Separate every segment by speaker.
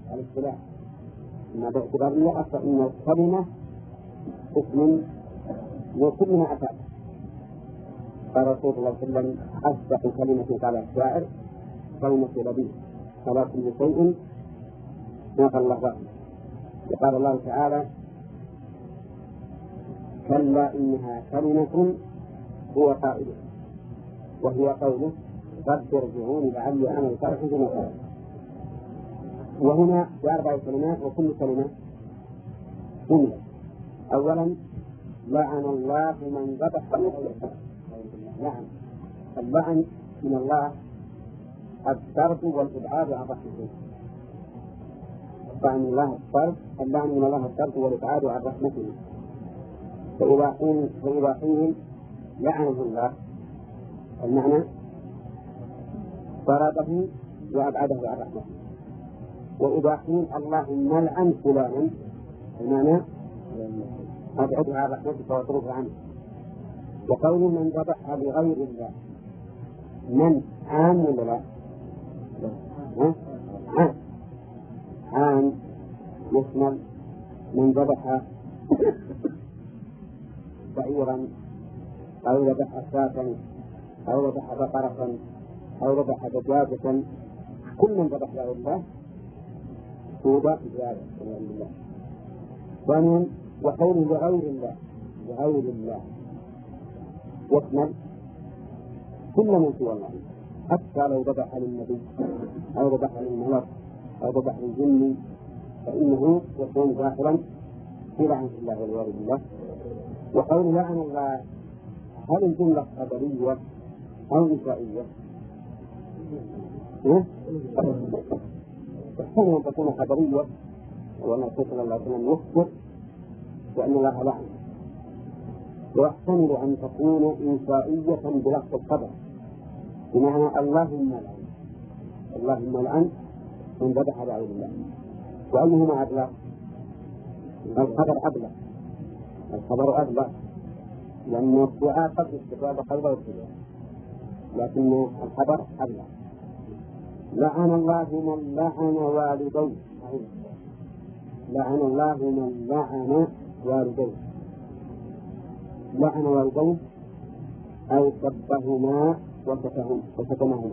Speaker 1: الاصطلاح، أما باعتبار اللغة فإن الكلمة اسم وكل ما أتى. قال رسول الله صلى الله عليه وسلم: أصدق كلمة قال الشاعر كلمة لبيب، فلا كل شيء ما قال الله. وقال الله تعالى: كلا إنها كلمة هو قائله، وهي قوله: رب ارجعون لعلي أعمل صالحا فيما ترك. وهنا بأربع كلمات وكل كلمة جملة. أولا: لعن الله من ذبح. نعم، اللعن من الله الطرد والإبعاد عن رحمته. اللعن من الله الطرد والإبعاد عن رحمته. فإذا قيل لعنه الله المعنى طرده وأبعده عن رحمته. وإذا قيل اللهم لعن فلانا المعنى أبعده عن رحمتك واطرده عنه. وقول من ذبح لغير الله من عام ولا لا؟ عام يشمل من ذبح بعيرا أو ذبح شاة أو ذبح بقرة أو ذبح دجاجة، كل من ذبح لغير الله توبة بذلك والعياذ بالله. ثانيا: وقوله لغير الله يشمل كل من سوى الله، حتى لو ذبح للنبي أو ذبح للملك أو ذبح للجن فإنه يكون داخلا في لعنة الله والعياذ بالله. وقوله لعن الله، هل الجملة خبرية أو إنشائية؟ تحتمل أن تكون خبرية، وأن الرسول صلى الله عليه وسلم يخبر بأن الله لعن، ويحتمل أن تكون إنشائية بلفظ الخبر، بمعنى اللهم لعن من ذبح لغير الله. وأيهما أبلغ؟ الخبر أبلغ، لأن الدعاء قد استجاب قلبه والسجود، لكن الخبر أبلغ. لعن الله من لعن والديه، لعن الله من لعن والديه. لعن والديه أي سبهما وشتمهما.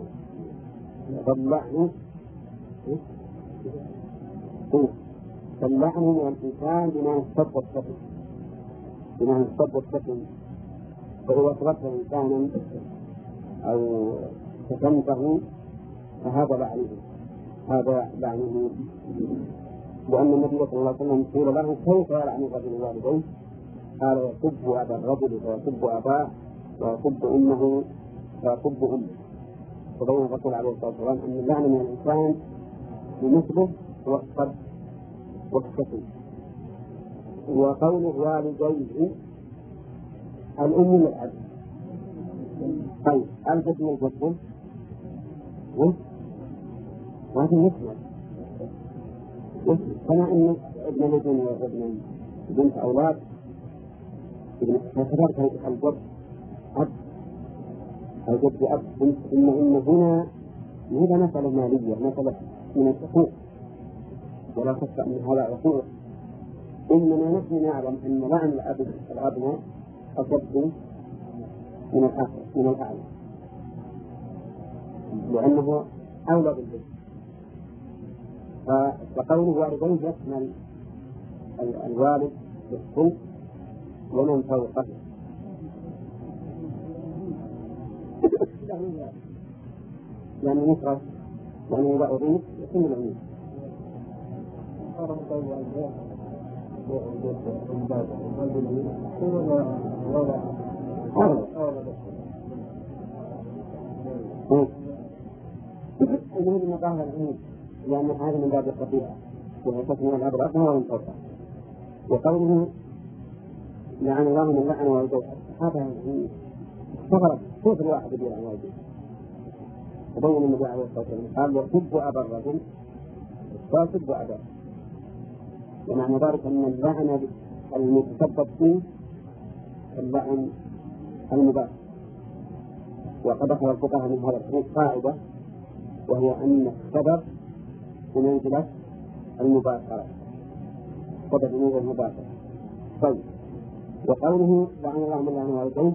Speaker 1: فاللعن من الإنسان بما يستب الشتم، فهو تركه إنسانا أو شتمته فهذا لعنه. وأن النبي صلى الله عليه وسلم قيل له: كيف يلعن الرجل والديه؟ قال: يسب أبا الرجل ويسب أباه ويسب أمه ويسب أمه. فبين الرسول عليه الصلاة والسلام أن اللعن من الإنسان بمثله هو الصد والشتم. وقوله والديه الأم والأب. طيب الجد والجد وهذا يشمل كما أن ابن الابن وابن بنت أولاد كذلك الجد أب الجد أب. إن هنا هذا مسألة مالية، مسألة من الحقوق، ولا شك أن هذا حقوق. إنما نحن نعلم أن لعن الأبناء أشد من الأعلى، لأنه أولى بالبيت. فقوله والديه يشمل الوالد بالصلب ومن فوقه. يعني مفرد، يعني إذا أضيف يكون العموم. المهم أن ظاهر العموم، لأن هذا من باب الطبيعة ويصف من الأب الأب هو من فوقه. وقوله لعن الله من لعن والديه، هذا استغرب كيف الواحد يلعن والديه؟ وبين النبي عليه الصلاة والسلام قال: يسب أبا الرجل ويسب أباه. ومعنى ذلك أن اللعن المتسبب فيه اللعن المباح. وقد أخذ الفقهاء من هذا الحديث قاعدة، وهي أن السبب بمنزلة المباشرة، سبب نزول المباشرة. طيب، وقوله لعن الله من لعن والديه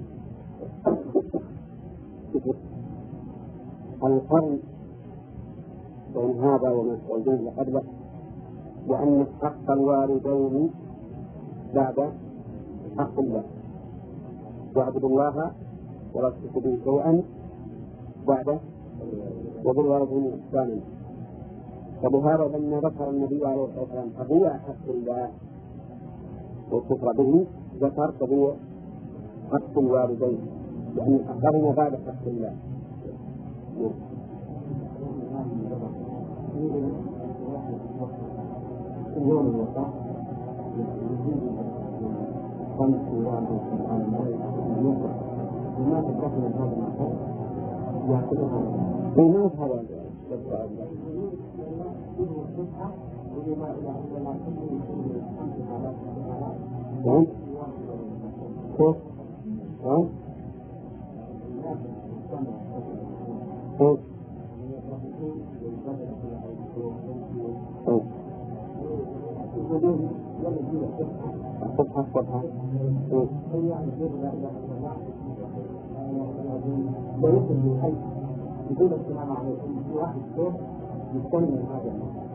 Speaker 1: القرن بين هذا والدين اللي قبله، لأن حق الوالدين بعد حق الله، واعبدوا الله ولا تشركوا به شيئا بعد وبالوالدين إحسانا. فلهذا لما ذكر النبي عليه الصلاة والسلام قضية حق الله والكفر به ذكر قضية حق الوالدين، لأن أخذنا بعد حق الله. اليوم الوقت خمس وعشرة لما تتركنا هذا المحل يأكلها بينات هذا صفحة ويمكن من حيث بدون السلام عليكم في واحد صوت يستمع هذا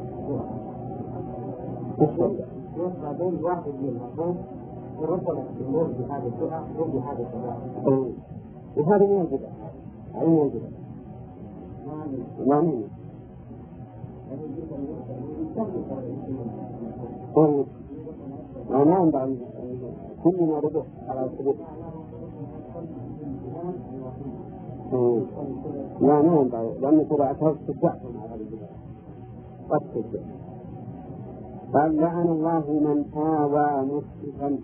Speaker 1: الموضوع بعدين واحد من الصوت وربنا يمر بهذا السرعة وبهذا السرعة وهذا من البدع أين البدع؟ ما من ما عند كل ما رجع على الثبوت لا ما عند لأن تبعتها تتجعهم على الجبال قد تتجع. قال لعن الله من آوى مسلما،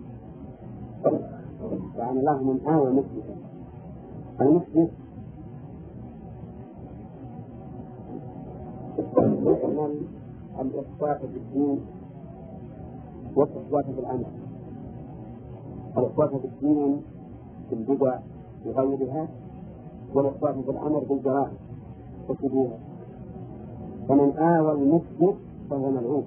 Speaker 1: لعن الله من آوى مسلما. المسلم يعمل الإخفاء في الدين والإخفاء في العمل. الإخفاء في الدين بالبدع وغيرها، والإخفاء في الأمر بالجرائم والكبيرة. فمن آوى المسلم فهو ملعون،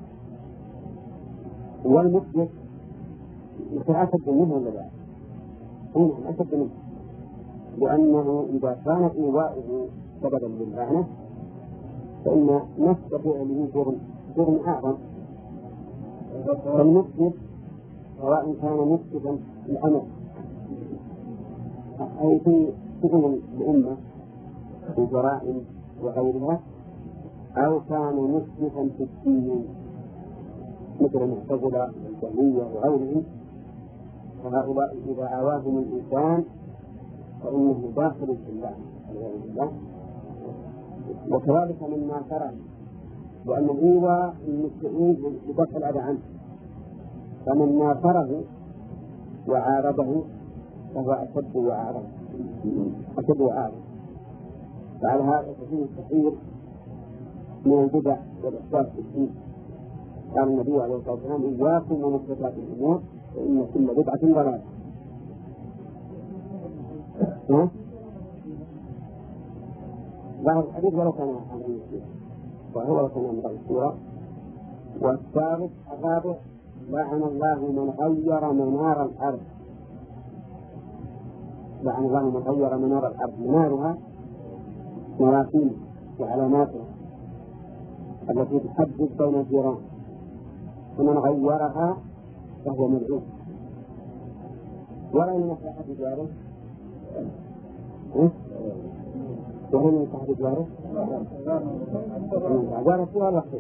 Speaker 1: والمسلم أشد منه ولا لا؟ أشد منه، لأنه إذا كان إيواؤه سببا للعنة فإن نفس فعله جرم أعظم. فالمسلم سواء كان مسلما في الأمر أي في سجن الأمة في جرائم وغيرها، أو كان مسلما في الدين مثل المعتزلة والجهمية وغيرهم، فهؤلاء إذا آواهم الإنسان فإنه داخل في الله والعياذ بالله. وكذلك مما ترى، لأن الإيواء المستعين بدفع الأذى عنه، فمن ناصره وعارضه فهو أشد وأعرض. فعلى هذا فيه الكثير من البدع والإحساس بالدين. قال النبي عليه الصلاة والسلام إياكم ومحدثات الأمور فإن كل بدعة ضلالة. ظاهر الحديث ولو كان عن المسلم وهو كان من السورة. والثالث الرابع لعن الله من غير منار الأرض. لعن الله من غير منار الأرض. منارها مراسيم وعلاماتها التي تحدد بين الجيران، ومن غيرها فهو ملعون. ولا من مصلحة جاره وهو من مصلحة جاره جاره فيها الوحيد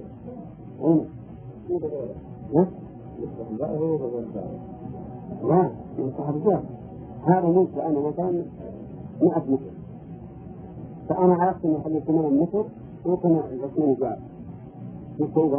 Speaker 1: لا من مصلحة جاره. هذا ملك أنا مثلا 100 متر، فأنا عرفت أن يحل 8 متر وكنا 2 جار في كذا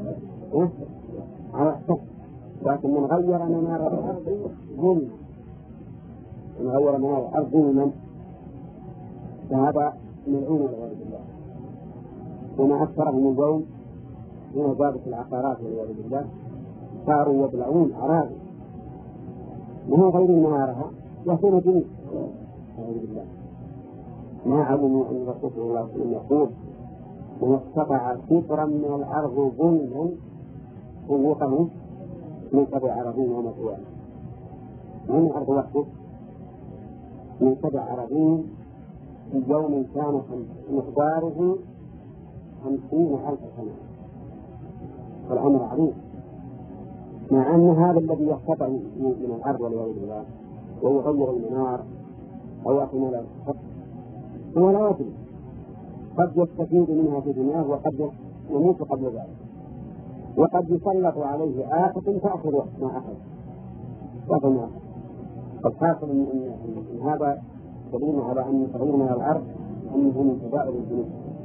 Speaker 1: على حسب. لكن من غير منار الأرض ظلما، من غير منار الأرض ظلما فهذا ملعون والعياذ بالله. وما أكثرهم اليوم من وزارة العقارات والعياذ بالله صاروا يبلعون أراضي وهم غير منارها يكون جنيه والعياذ بالله. ما علموا أن الرسول صلى الله عليه وسلم يقول من استطاع كبرا من الأرض ظلما سلطه من 7 أراضين يوم القيامة. من الأرض وحده من 7 أراضين في يوم كان مقداره 50,000 سنة. والأمر عظيم، مع أن هذا الذي يختطئ من الأرض والعياذ بالله ويغير المنار أو يأخذ له الخط هو لا يدري، قد يستفيد منها في دنياه وقد يموت قبل ذلك، وقد يسلط عليه آفة تأخذ ما أخذ. الحاصل أن هذا دليل على أن تغيير من الأرض أنه من كبائر الذنوب،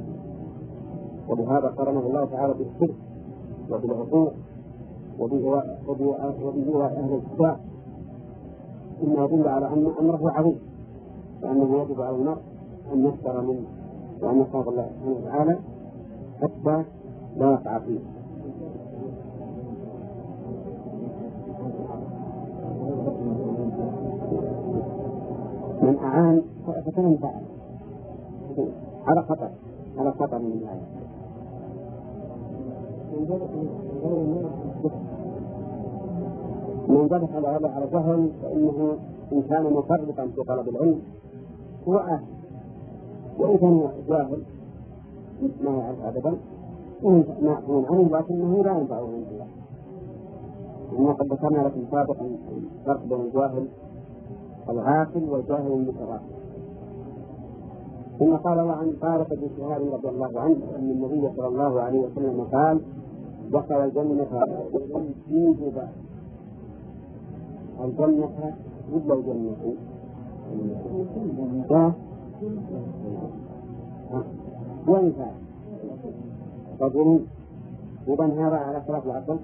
Speaker 1: ولهذا قرنه الله تعالى بالشرك وبالعقوق وبإيواء أهل الكتاب، إنه يدل على أن أمره عظيم، وأنه يجب على المرء أن يحذر منه وأن يخاف الله سبحانه وتعالى حتى لا يقع فيه. من أعان فكان فعل على خطر من الآية. من ذلك على جهل فإنه إن كان مفرطا في طلب العلم هو أهل، وإن كان جاهل ما يعرف أبدا معفون عنه لكنه لا ينفعه عند الله. إنه قد ذكرنا لكم سابقا الفرق بين الجاهل الغافل والجاهل المتغافل. ثم قال الله عن طارق بن شهاب رضي الله عنه أن النبي صلى الله عليه وسلم قال: دخل الجنة في جبال. الجنة مثل الجنة وانفع رجل إذن هذا على خلاف العقل.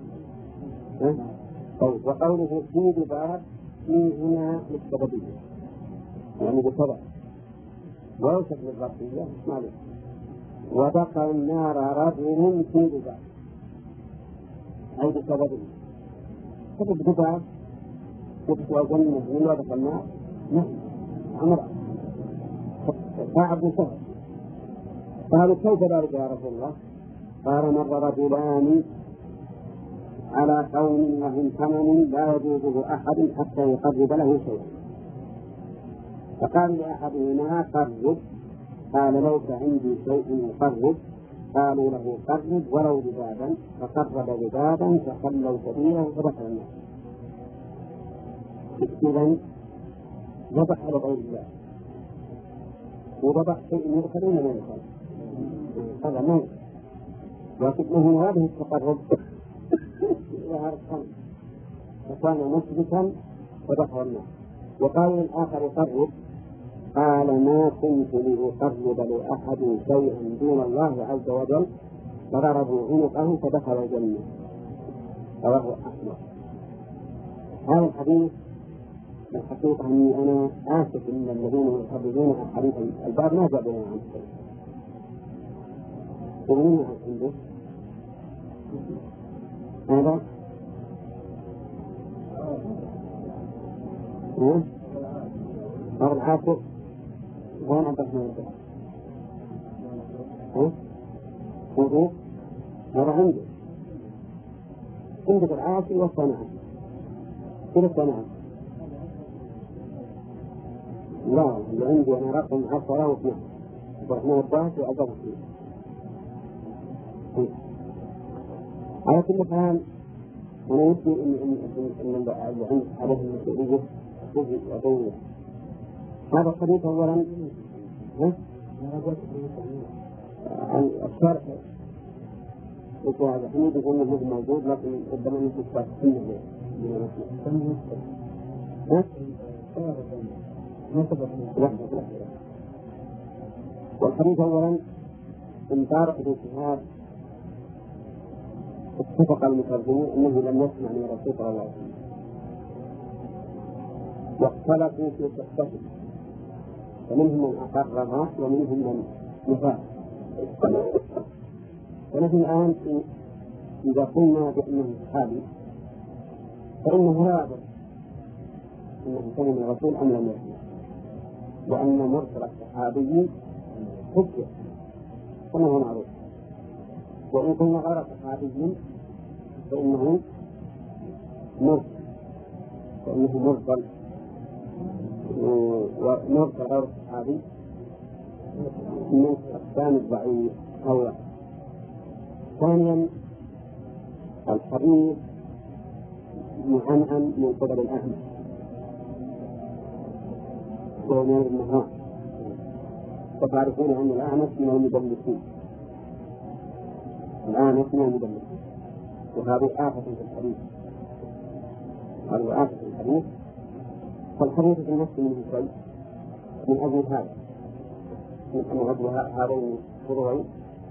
Speaker 1: وقوله في جبال في هنا للسببية يعني بسبب وليست للظرفية معلوم. ودخل النار رجل في جبال أي بسببه. سبب جبال يدخل الجنة من ودخل النار أمر صعب وسهل. قالوا كيف ذلك يا رسول الله؟ قال: مر رجلان على قوم لهم ثمن لا يجوزه أحد حتى يقرب له شيئا، فقال لأحدهما: قرب. قال: ليس عندي شيء يقرب. قالوا له: قرب ولو ذبابا. فقرب ذبابا فخلوا سبيله فدخل النار. إذن ذبح على غير الله، وذبح شيء يدخل ولا ما يدخل؟ هذا ما يدخل، لكنه هذه التقرب ظهر الخمر فكان مشركا ودخل النار. وقال الآخر: قرب. قال: ما كنت لأقرب لأحد شيئا دون الله عز وجل. فضربوا عنقه فدخل الجنة. رواه أحمد. هذا الحديث الحقيقة أني أنا آسف إن الذين يقربون الحديث الباب ما جابوا عن شيء. ومن عنده هذا هذا العاشر وين عبد الرحمن الرحمن هذا عندك العاشر والصنعة كل الصنعة. لا اللي عندي أنا رقم 10 و12 عبد الرحمن الضاهي وعبد الرحمن. على كل حال أنا يمكن أن اللي عند عليه المسؤولية تجي أدوية. هذا الحديث أولا الشرح الحميد يقول أنه موجود لكن ربما يكون فاسدين والحديث أولا من طارق بن شهاب اتفق المترجمون أنه لم يسمع من الرسول صلى الله عليه وسلم، واختلفوا في صحته، فمنهم من أقرها ومنهم من نفاه. ونحن الآن إذا قلنا بأنه صحابي فإنه لا يضر أنه سمع من الرسول أم لم يسمع، لأن مرسل الصحابي حجة فهو معروف. وإن كنا غير صحابي فإنه مرسل ومرسل غير صحابي من أقسام الضعيف أو ثانيا الحديث معنعن من قبل الأعمى ومن النهار، فتعرفون أن الأعمى من المدلسين، الأعمى من المدلسين، وهذه آفة في الحديث، هذه آفة في الحديث. فالحديث في نفسه منه شيء من أجل هذا، من أن أجل هذين الشروعين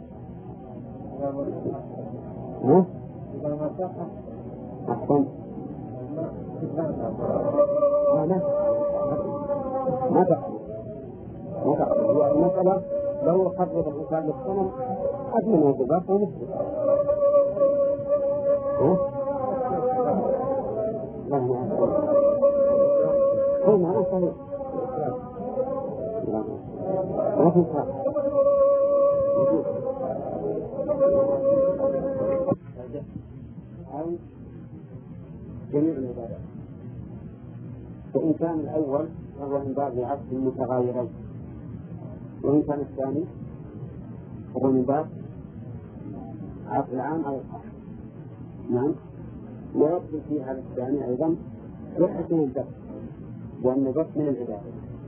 Speaker 1: أحسن ما تقصد هي المسألة لو قرب الإنسان للسنة أدنى الواجبات ونسبة لا ما صحيح ما في صح أو جميع العبادات. فإن كان الأول فهو من باب عكس المتغايرين، وإن كان الثاني فهو من باب عقل العام أو الخاص. نعم. ويدخل في هذا الثاني أيضا صحة الدفع، لأن الدفع من العبادة.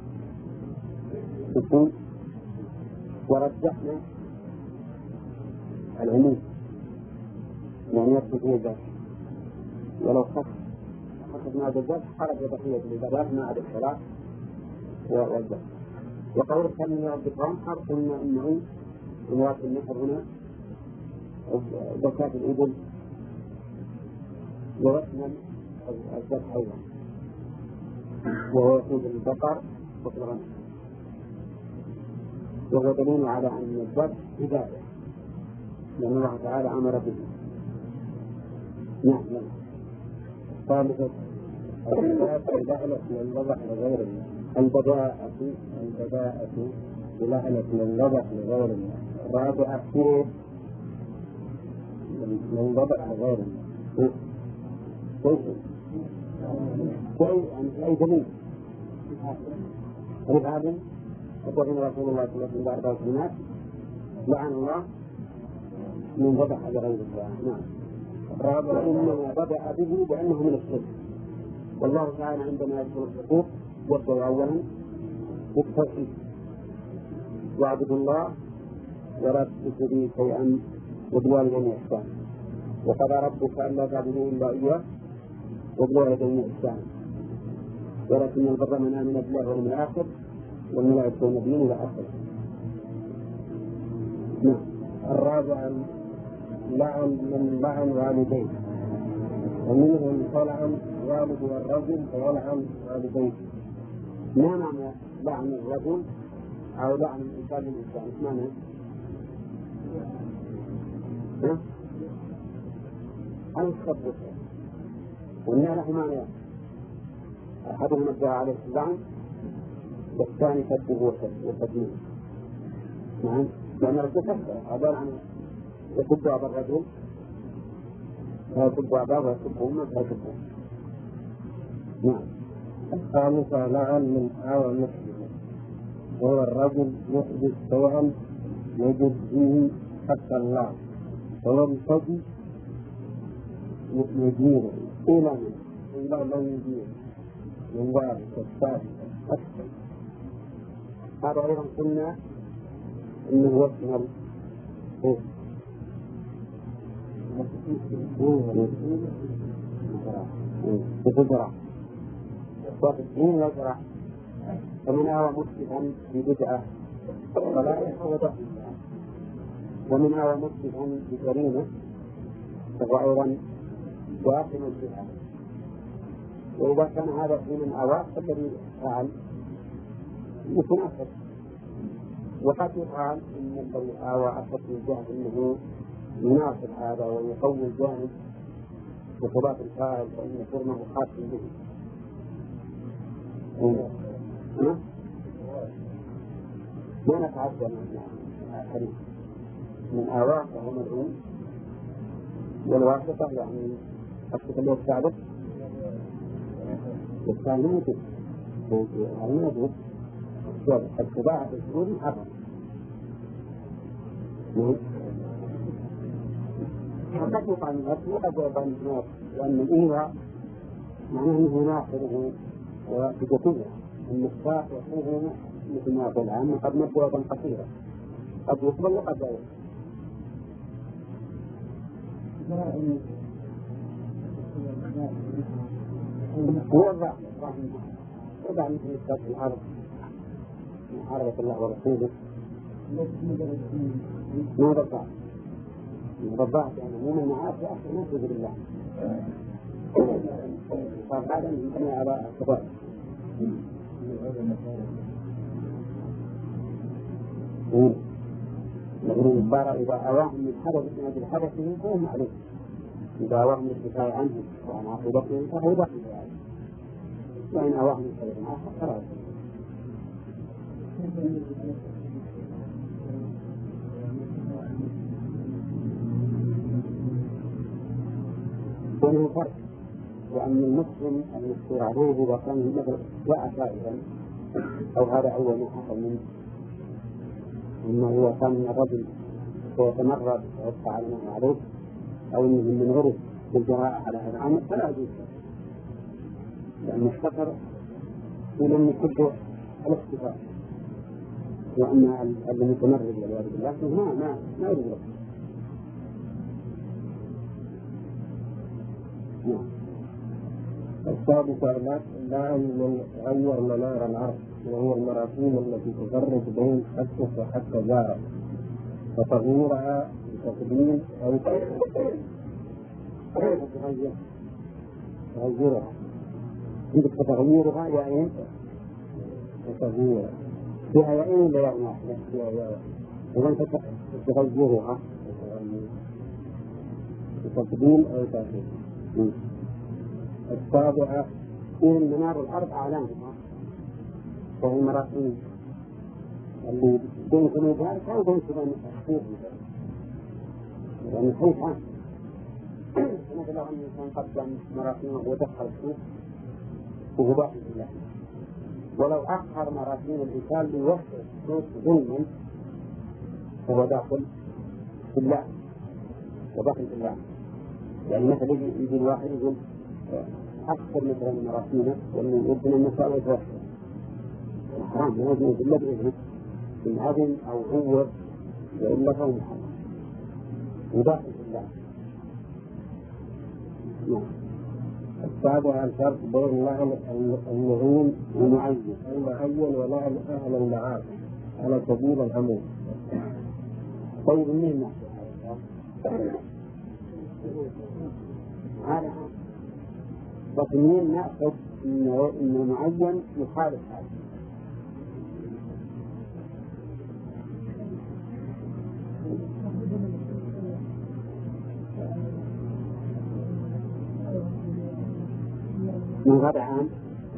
Speaker 1: ورجحنا العموم يعني يدخل فيه الدفع، ولو خصصنا بالدفع خرج بقية العبادات ما عدا الصلاة والدفع. وقول الثاني من الذكران قلنا إنه مراد النحر هنا زكاة الإبل ويشمل الذبح أيضا، وهو يقود البقر والغنم، وهو دليل على أن الذبح عبادة لأن الله تعالى أمر به. نعم. ثالثا البداءة للوضع لغير الله، البداءة بلعنة للوضع لغير الله. رابعا للوضع لغير الله. شيء أي دليل هذا يقول رسول الله صلى الله عليه وسلم لعن الله من ذبح لغير الله. نعم. الرابع إنما بدأ به لأنه من الشرك، والله تعالى عندما يذكر الحقوق يبدأ أولا بالتوحيد، واعبدوا الله ولا تشركوا به شيئا وبالوالدين إحسانا، وقضى ربك ألا تعبدوا إلا إياه وبالوالدين إحسانا، ولكن البر من آمن بالله واليوم الآخر والملائكة والنبيين إلى آخره. نعم. الرابع لعن من لعن والديه، ومنهم طلعن والد الرجل فيلعن والديه. ما معنى لعن الرجل أو لعن الإنسان للإنسان؟ إيش معنى؟ أو الصبر، والنعلة معنى أحدهم ادعى عليه اللعن والثاني كذبه وتدميره. نعم. لأن الرجل عبارة عن يسب أبا الرجل ويسب أباه ويسب أمه ويسب. نعم. الخامسة لعن من آوى مسلم، وهو الرجل يحدث شيئا يجد فيه حق الله ويمتدي يديره إلى من بعد أن يديره من بعد الثالث أكثر. هذا أيضا قلنا إنه يشمل بفجرة وتسليم الجرح، ومن آوى مسلما ببدعة صلاحه وضعه، ومن آوى مسلما بجريمة فهو أيضا واقم الجهاد. وإذا كان هذا في من آوى فالذي فعل يكون أكثر. وقد يقال إن الذي آوى أكثر في الجهد إنه يناصر هذا ويقوي الجانب بخلاف الفاعل فإن جرمه خاص به. ما نتعدى من الحديث من آواء وهو مدعوم، والواسطة يعني أكتب اللي يتساعدك والثاني موجود هذا موجود الاتباع في السوري حرم قد يقع من الأصل وقد يقع من النار، لأن الإيواء معناه أنه ناصره وبجتية المختار يكون مثل ما يقول عنه قد نبوة قصيرة قد يقبل وقد لا يقبل. هو الرحمة وضع مثل السبب في الأرض محاربة الله ورسوله ما ضبعت يعني مو من معاصي أحسن ما تجد الله فقال أن يمكن على الصبر لكن الصار إذا أواهم من حدث من أجل حدثه فهو معلوم، إذا أواهم الكفاية عنه وعن عقوبته فهو داخل ذلك، وإن أواهم من خير آخر فلا بينه فرق، وأن المسلم المذكور عليه إذا كان مثل جاء سائلا أو هذا أول ما حصل منه إنه هو كان من الرجل ويتمرد ويدفع على ما عليه أو إنه من غرف بالجراءة على هذا الأمر فلا يجوز، لأن السفر ولم يكبه الاختفاء، وأن المتمرد والعياذ بالله ما يريد له.
Speaker 2: السادسة لا أن يغير منار العرش وهي المراكين التي تفرق بين حدث وحتى جارة وتغييرها بتقديم أو
Speaker 1: تغييرها عندك تغييرها يا تغييرها فيها يا لا يعني واحدة إذا أنت تغيرها
Speaker 2: بتقديم أو تأخير.
Speaker 1: السابعة إن منار الأرض أعلامها وهي المراكين اللي بين كنوبها أو بين كنوبها التحقيق لأن الحيث عام مثل لو أن الإنسان قدم مراكينه ودخل السوق وهو داخل الله، ولو أخر مراكين الإنسان ليوفر السوق ظلما هو داخل في الله وداخل في الله. يعني مثلا يجي الواحد يقول أكثر مثلا مراكينه وأنه يبنى النساء ويتوفر حرام لا يجوز إلا بإذنه من أذن أو هو وإلا فهو محرم وداخل في الله.
Speaker 2: السابع الفرق بين لعن المعين المعين ولعن أهل المعاصي على سبيل العموم.
Speaker 1: طيب منين هذا بس منين نأخذ إنه معين يخالف هذا؟ من غير عام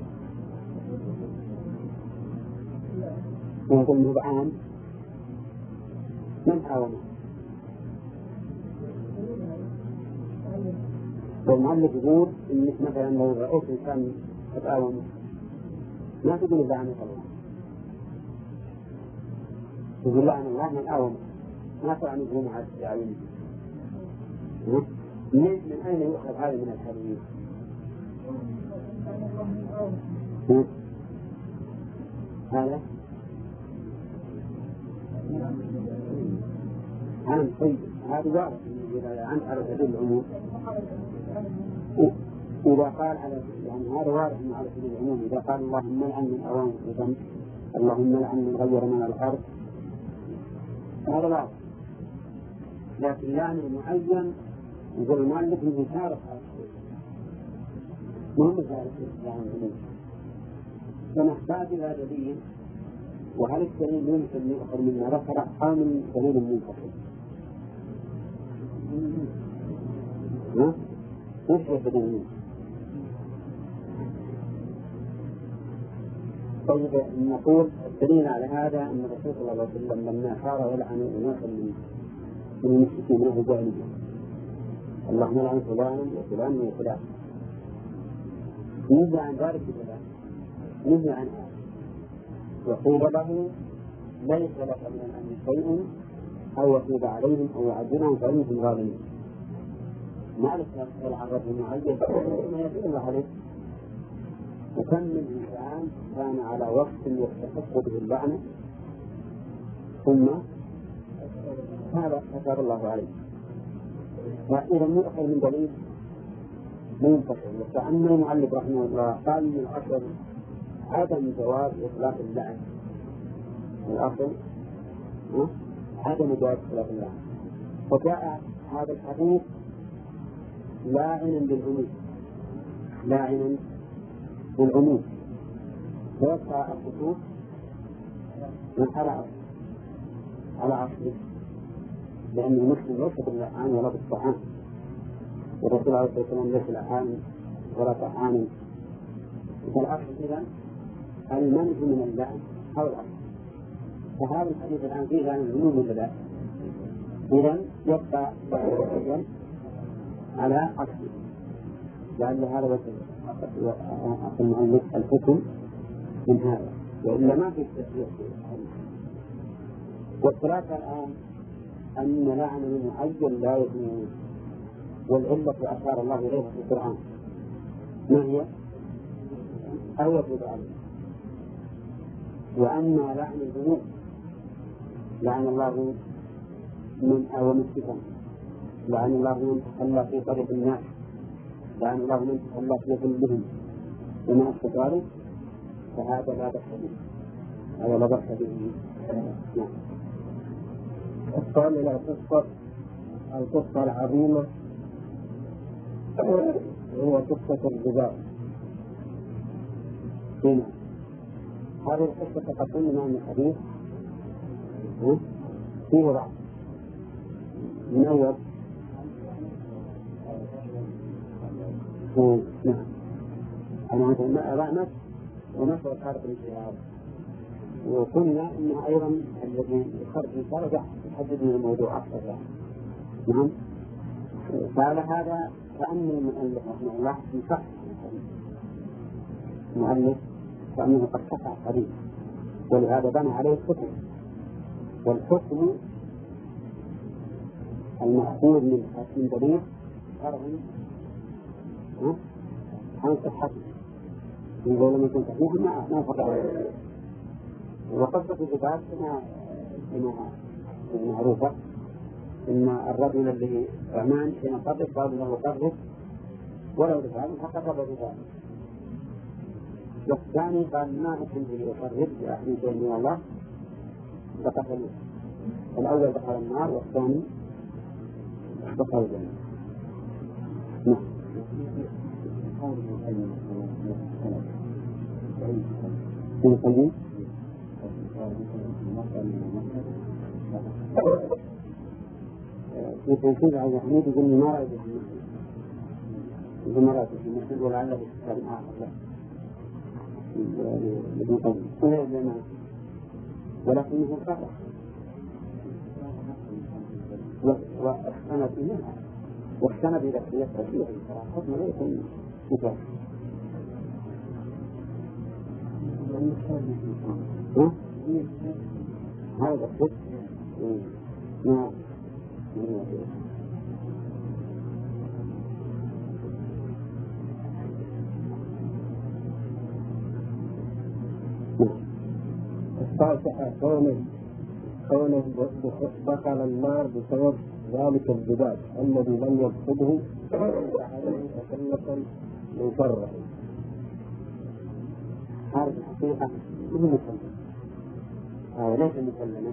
Speaker 1: يقول له عام من حاوله والمؤلف يقول إنك مثلا لو رأيت إنسان تتعاون ما تقول إلا عن الله، تقول لا عن الله من أعوم ما تعني مع التعاون. من أين يؤخذ هذا من الحديث؟ هذا عن طيب هذا واضح عن على سبيل العموم. إذا قال على يعني هذا واضح على سبيل العموم. إذا قال اللهم لعن من أوان الذنب اللهم لعن من غير من الأرض هذا واضح، لكن لعن معين يقول المؤلف من يشارك على الشيء مهم ذلك يعني فنحتاج إلى دليل، وهل الدليل يمكن يؤخذ مما ذكر أو من دليل منفصل؟ وش الدليل؟ طيب نقول الدليل على هذا أن الرسول صلى الله عليه وسلم لما أشار يلعن أناسا من من المشركين من الجاهلية، اللهم لعن فلانا وفلانا وفلان. نهي عن ذلك بفلان، نهي عن هذا، وقيل له ليس لك من الأمر شيء أو يتوب عليهم أو يعذبهم فإنهم ظالمون. معرفة العرب المعين ما يدل عليه. وكم من إنسان كان على وقت يستحق به اللعنة ثم تاب الله عليه. وإذا يؤخذ من دليل منفصل. وكأن المؤلف رحمه الله قال من الأصل عدم جواز إطلاق اللعن، الأصل عدم جواز إطلاق اللعن. وجاء هذا الحديث لاعنا بالعموم ويبقى الخصوص من على عصره، لأن المسلم ليس باللعان ولا بالطعان، والرسول عليه الصلاة والسلام ليس لعان ولا طعان. فالأصل إذن المنع من اللعن أو الأصل. فهذا الحديث الآن فيه لعن العموم ولا لا؟ إذن يبقى على عصره، لأن هذا وجه المؤلف الحكم من هذا، وإلا ما في تشريع. والخلاصة الآن أن لعن المعين لا يجوز، والعلة أشار الله إليها في القرآن ما هي؟ أو يتوب عليه. وأما لعن الذنوب لعن الله من أو مسكتا، لعن الله من تخلى في طريق الناس، لعن الله من تخلى في ظلهم وما أشبه ذلك، فهذا لا بأس به، هذا لا بأس به. نعم.
Speaker 2: الثامنة القصة العظيمة هي قصة الجبال.
Speaker 1: هنا هذه القصة تقدم لنا من الحديث فيه ضعف من أول. نعم. أنا عندما أرأمت ونشر الخارق الانتهار، وقلنا أنه أيضا الذي يخرج الخارق يحدد من الموضوع أكثر يعني. نعم. فعلى هذا كأن المؤلف رحمه الله يصح المؤلف كأنه قد صح الحديث، ولهذا بنى عليه الحكم. والحكم المأخوذ من دليل فرع عن صحته، من قول لم يكن صحيحا ما فرع عليه. وقصة الجبال كما معروفة إن الرجل الذي رمان حين قرب قال له قرب ولو بفعل فقرب بفعل. والثاني قال ما أكن به يقرب لأحد شيء من الله فقتلوه. الأول دخل النار والثاني دخل الجنة. نعم. في القليل في تنفيذ على الحميد يقول ما رأيت في مرات في المسجد ولعله بكتاب آخر لا ولكنه خطأ واحتمل إلى قياس رسيه حكم لا يكون مثال. هذا الحكم ما
Speaker 2: التاسعة كونه دخل النار بسبب ذلك الذباب الذي لم يقصده عليه تكلفا من شره.
Speaker 1: هذه الحقيقة مو مسلمة، هذا ليس مسلمة،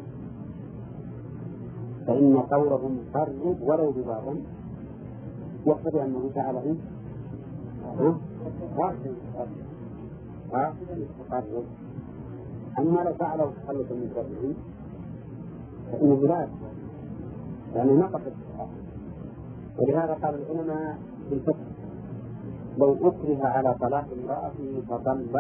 Speaker 1: فإن قولهم قرب ولو ذبابا يقتضي أنه فعله قاصدا التقرب. أما لو فعله تخلصا من شره فإنه لا، يعني نقص التقرب. ولهذا قال العلماء في الفقه لو أكره على طلاق امرأته فطلق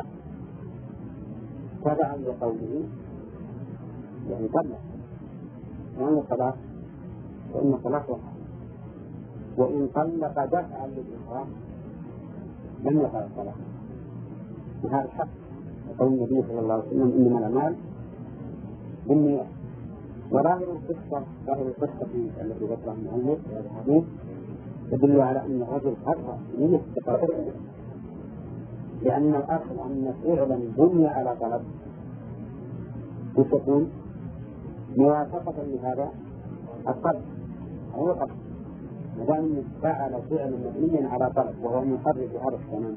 Speaker 1: تبعا لقوله يعني طلق يعني الطلاق فإن طلاقه، وإن طلق دفعا للإكراه لم يقع الطلاق. وهذا الحق قول النبي صلى الله عليه وسلم إنما الأعمال بالنيات. وظاهر القصة التي ذكرها المؤلف في هذا الحديث تدل على أن الرجل حرر نية التقرب، لأن الأصل أن فعلا بني على طلب وتكون موافقة لهذا الطلب هو قصد. ما دام فعل فعلا مبنيا على طلب وهو أن يقرر بهذا الزمان،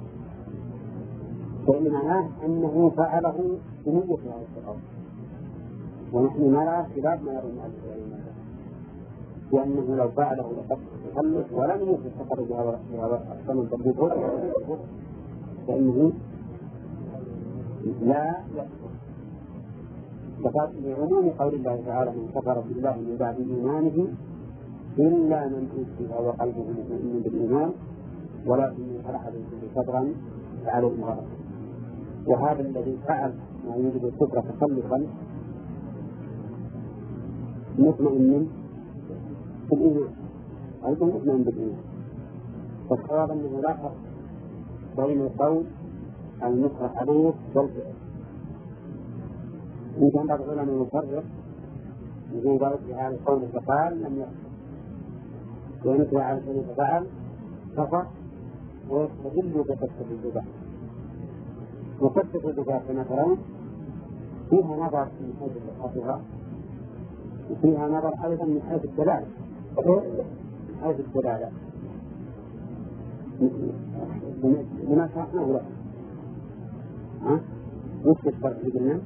Speaker 1: فإن معناه أنه فعله بنية هذا التقرب. ونحن نرى خلاف ما يرى المؤلف عليه، لأنه لو فعله لقد تخلف ولم يكن التقرب بهذا الزمن تبديده فإنه لا يكفر. فقال لعموم قول الله تعالى من كفر بالله من بعد إيمانه إلا من أشرك وقلبه مطمئن بالإيمان ولكن من شرح به صدرا فعليه غضب. وهذا الذي فعل ما يوجد الكفر تخلفا مطمئن بالإيمان، أيضا مطمئن بالإيمان. فالصواب أنه لا فرق بين القول المكره عليه والفعل. إن كان بعض العلماء يفرق يقول ذلك في هذا القول فقال لم يكفر، وينكر على شيء ففعل كفر، ويستدل بقصة الذبح. وقصة الذبح كما ترون فيها نظر من حيث صحتها، وفيها نظر أيضا من حيث الدلالة. من حيث الدلالة لما شرحناه له وش الفرق بيننا؟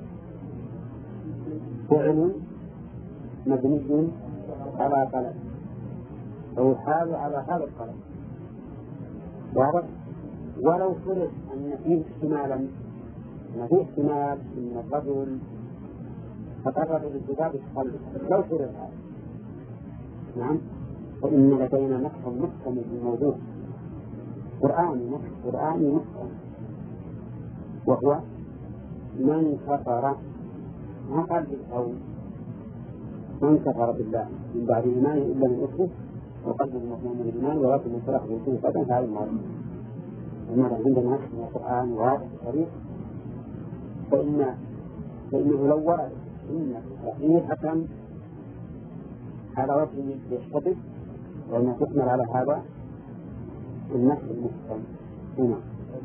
Speaker 1: فعل مبني على طلب أو حال على هذا الطلب، واضح؟ ولو فرض أن فيه احتمالا، أن فيه احتمال أن الرجل تقرب للكتاب التخلف، لو فرض هذا نعم، فإن لدينا نص محكم في الموضوع قرآني محكم، وهو من كفر ما قال بالقول من كفر بالله من بعد إيمانه إلا من أشرك وقلبه مطمئن بالإيمان ولكن من شرح بالكفر فقد فعل المعروف. لماذا عندنا نص من القرآن واضح صريح، فإنه لو ورد إن صحيحة على وجه يشتبه وأن تحمل على هذا النص المحكم هنا.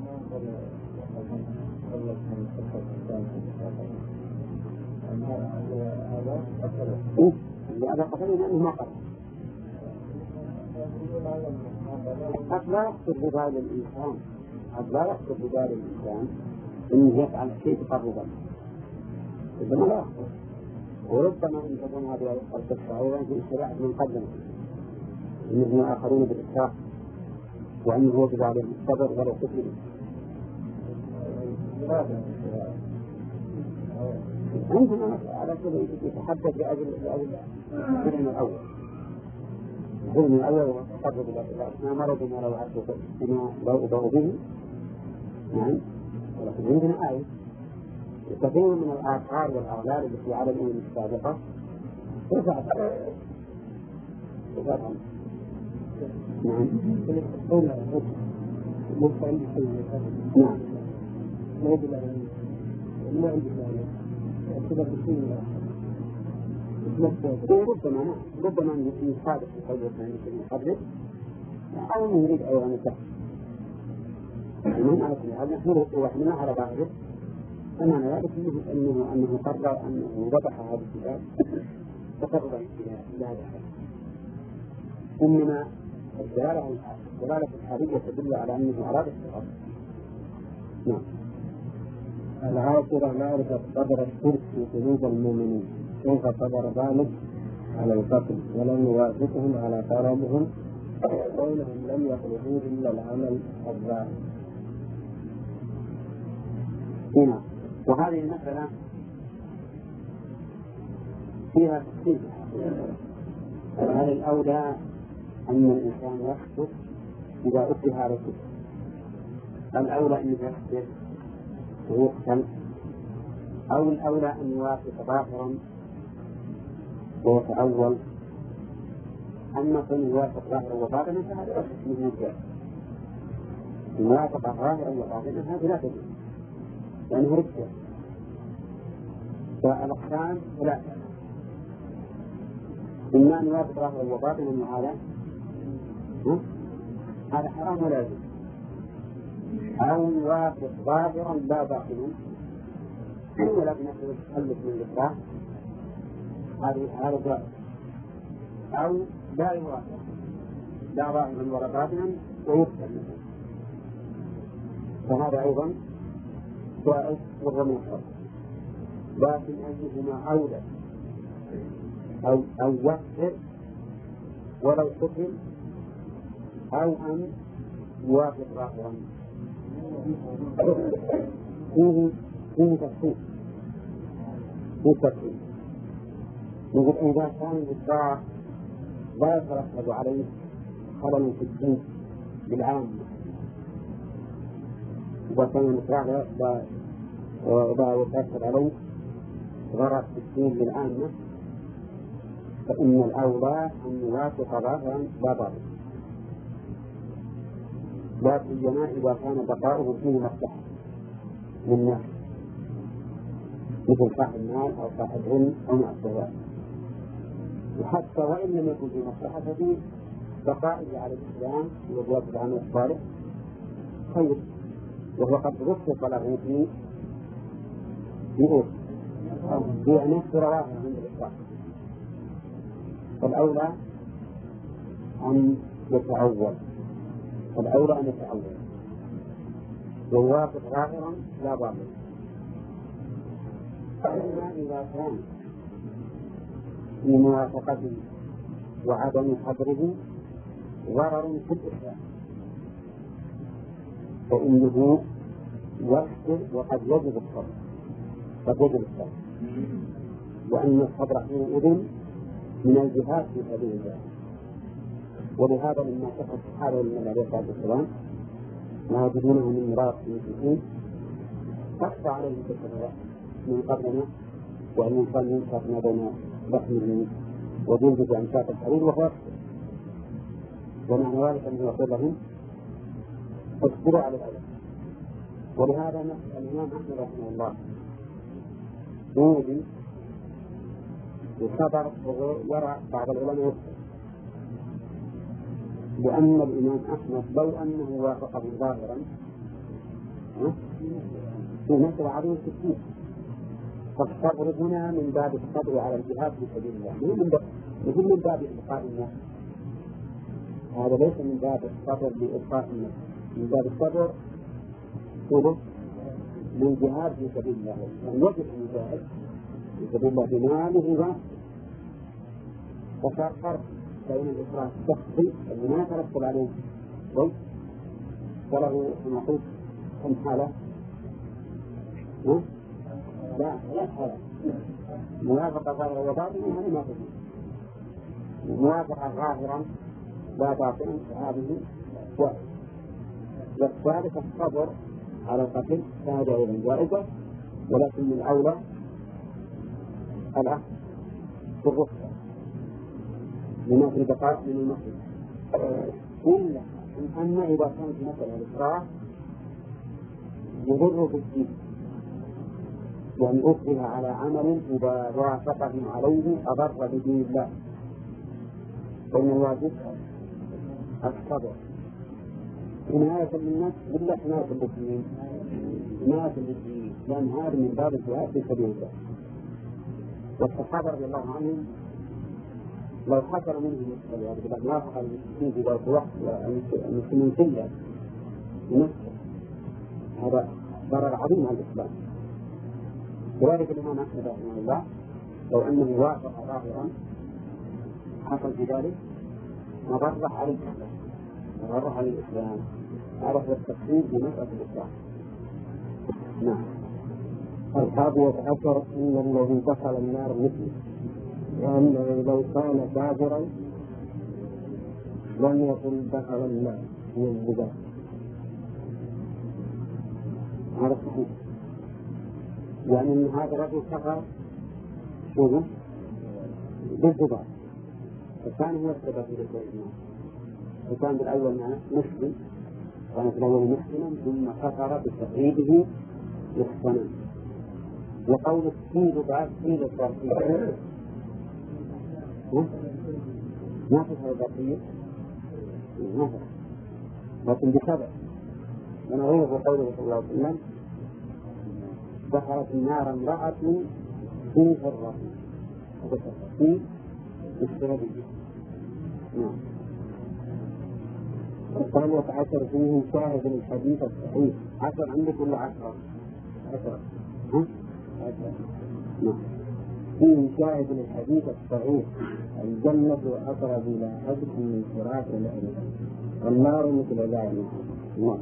Speaker 1: هذا قتل لأنه ما قتل. قد لا يقصد بذلك الإنسان، قد لا يقصد بذلك الإنسان إنه يفعل شيء تقربا، ربما لا يقصد. وربما إن تكون هذه القصة أيضا في الشريعة من قبل إنهم آخرون بالإسراف وأنه يجب عليهم الصبر ولو قتلوا. عندنا على سبيل يتحدث لأجل الظلم الأول، الظلم الأول والتقرب إلى الله ما مرض ما لو عدوا بما لو أضعوا به. نعم، ولكن عندنا آية كثير من الآثار والأغلال التي على الأمم السابقة رفعت. نعم نعم
Speaker 2: ما يدل على ما عندي كذا بسيطة.
Speaker 1: ربما يصادق في قوله من قبله أو يريد أيضا التحقيق. المهم على كل حال نحن وحنا على ظاهره أمام ذلك أنه قرر أنه ذبح هذا الكتاب تقربا إلى هذا الحد. إنما الدلالة الحالية تدل على أنه أراد التقرب. نعم.
Speaker 2: العاشرة معرفة قدر الشرك في قلوب المؤمنين، كيف قدر ذلك على القتل ولم يوافقهم على طلبهم قولهم لم يطلبوا إلا العمل الظاهر.
Speaker 1: هنا وهذه المسألة فيها تفصيل. هل الأولى أن الإنسان يخطئ إذا أكره على الكفر؟ الأولى أن يخطئ ويقتل، أو الأولى أن يوافق ظاهرا ويتأول أما كون يوافق ظاهرا وباطنا فهذا من الجهل. يوافق ظاهرا وباطنا هذا لا تجوز لأنه رجع. فالأقسام ثلاثة: إما أن يوافق ظاهرا وباطنا هذا حرام ولا يجوز، أو يوافق ظاهرا لا باطنا ولكن يخلص من الإصلاح هذا جائز، أو لا يوافق لا ظاهرا ولا باطنا ويفسد منه فهذا أيضا جائز وهو من الشرع. لكن أيهما أولى أو يكفر ولو قتل أو أن يوافق ظاهرا فيه تفصيل. يقول إذا كان الإصلاح لا يترتب عليه خلل في الدين بالعامة، إذا كان الإصلاح لا يترتب عليه ضرر في الدين بالعامة فإن الأولى أن يوافق ظاهرا لا باطنا، لا سيما إذا كان بقاؤه فيه مصلحة للناس مثل صاحب مال أو صاحب علم أو ما أشبه ذلك. وحتى وإن لم يكن في مصلحة ففي بقائه على الإسلام وزيادة العمل الصالح خير، وهو قد رخص له في أن يكثر ظاهرا عند الإسلام. فالأولى أن يتعول ويوافق ظاهرا لا باطنا. أما إذا كان في موافقته وعدم حضره ضرر في الإسلام فإنه يكثر وقد يجب الصبر، وأن الصبر حينئذ من الجهاد في سبيل الله. ولهذا لما شكت الصحابة للنبي عليه الصلاة والسلام ما يجدونه من مراد المسلمين تخفى عليهم تلك من قبلنا، وأن الإنسان ينشط ما بين لحمه وجلده عن شاة الحرير وهو يكثر، ومعنى ذلك أنه يقول لهم اصبروا على الأذى. ولهذا الإمام أحمد رحمه الله يوجد بخبر يرى بعض العلماء لأن الإمام أحمد لو أنه وافقه ظاهرا في نفس عظيم كثير. فالصبر هنا من باب الصبر على الجهاد في سبيل الله، من باب إلقاء النفس. هذا ليس من باب الصبر لإلقاء النفس، من باب الصبر للجهاد في سبيل الله. من يجب أن يجاهد في سبيل الله بماله وصار فرق بين الإسراف الشخصي الذي ما يترتب عليه شيء وله نقول كم حالة؟ لا حالة. موافقة ظاهرة وباطنة هذه ما تجوز. موافقة ظاهرا لا باطنا هذه واحد. والثالث الصبر على القتل فهذا أيضا جائزة، ولكن الأولى الأخذ بالرخصة لما في البقاء من المسجد. إلا أن إذا كانت مثلا الإكراه يضر بالدين، يعني أكره على عمل إذا وافقهم عليه أضر بدين الله، فإن الواجب الصبر حماية للنفس إلا حماية للدين، لأن هذا من باب الجهاد في سبيل الله. والصحابة رضي الله عنهم لو حصل منهم مثل موافقة المسلمين في ذلك الوقت والمسلمين كلها بنفسه هذا ضرر عظيم على الإسلام. لذلك الإمام أحمد رحمه الله لو أنه وافق ظاهرا حصل في ذلك مضرة على الإسلام. هذا هو التفصيل في مسألة الإسلام. نعم.
Speaker 2: الحادية عشر إن الذي دخل النار مثله، وأنه لو كان كافرا لم يكن دخل النار من البداية.
Speaker 1: هذا صحيح، يعني أن هذا الرجل كفر بالجبال الثاني هو السبب في ذكر الإيمان. وكان بالأول مسلم، كان في الأول مسلما ثم كفر بتقليده للصنم. وقول السيد بعد سيد الظرفية ما فيها الظرفية ما فيها، لكن بسبب ونظيره قوله صلى الله عليه وسلم دخلت النار امرأة في فرة في السببية. نعم.
Speaker 2: الثانية عشر فيه شاهد الحديث الصحيح.
Speaker 1: 10 عندك ولا 10؟
Speaker 2: 10.
Speaker 1: نعم.
Speaker 2: فيه شاهد الحديث الصحيح: الجنة أقرب إلى أحدكم من شراك النعل، والنار مثل ذلك.
Speaker 1: نعم.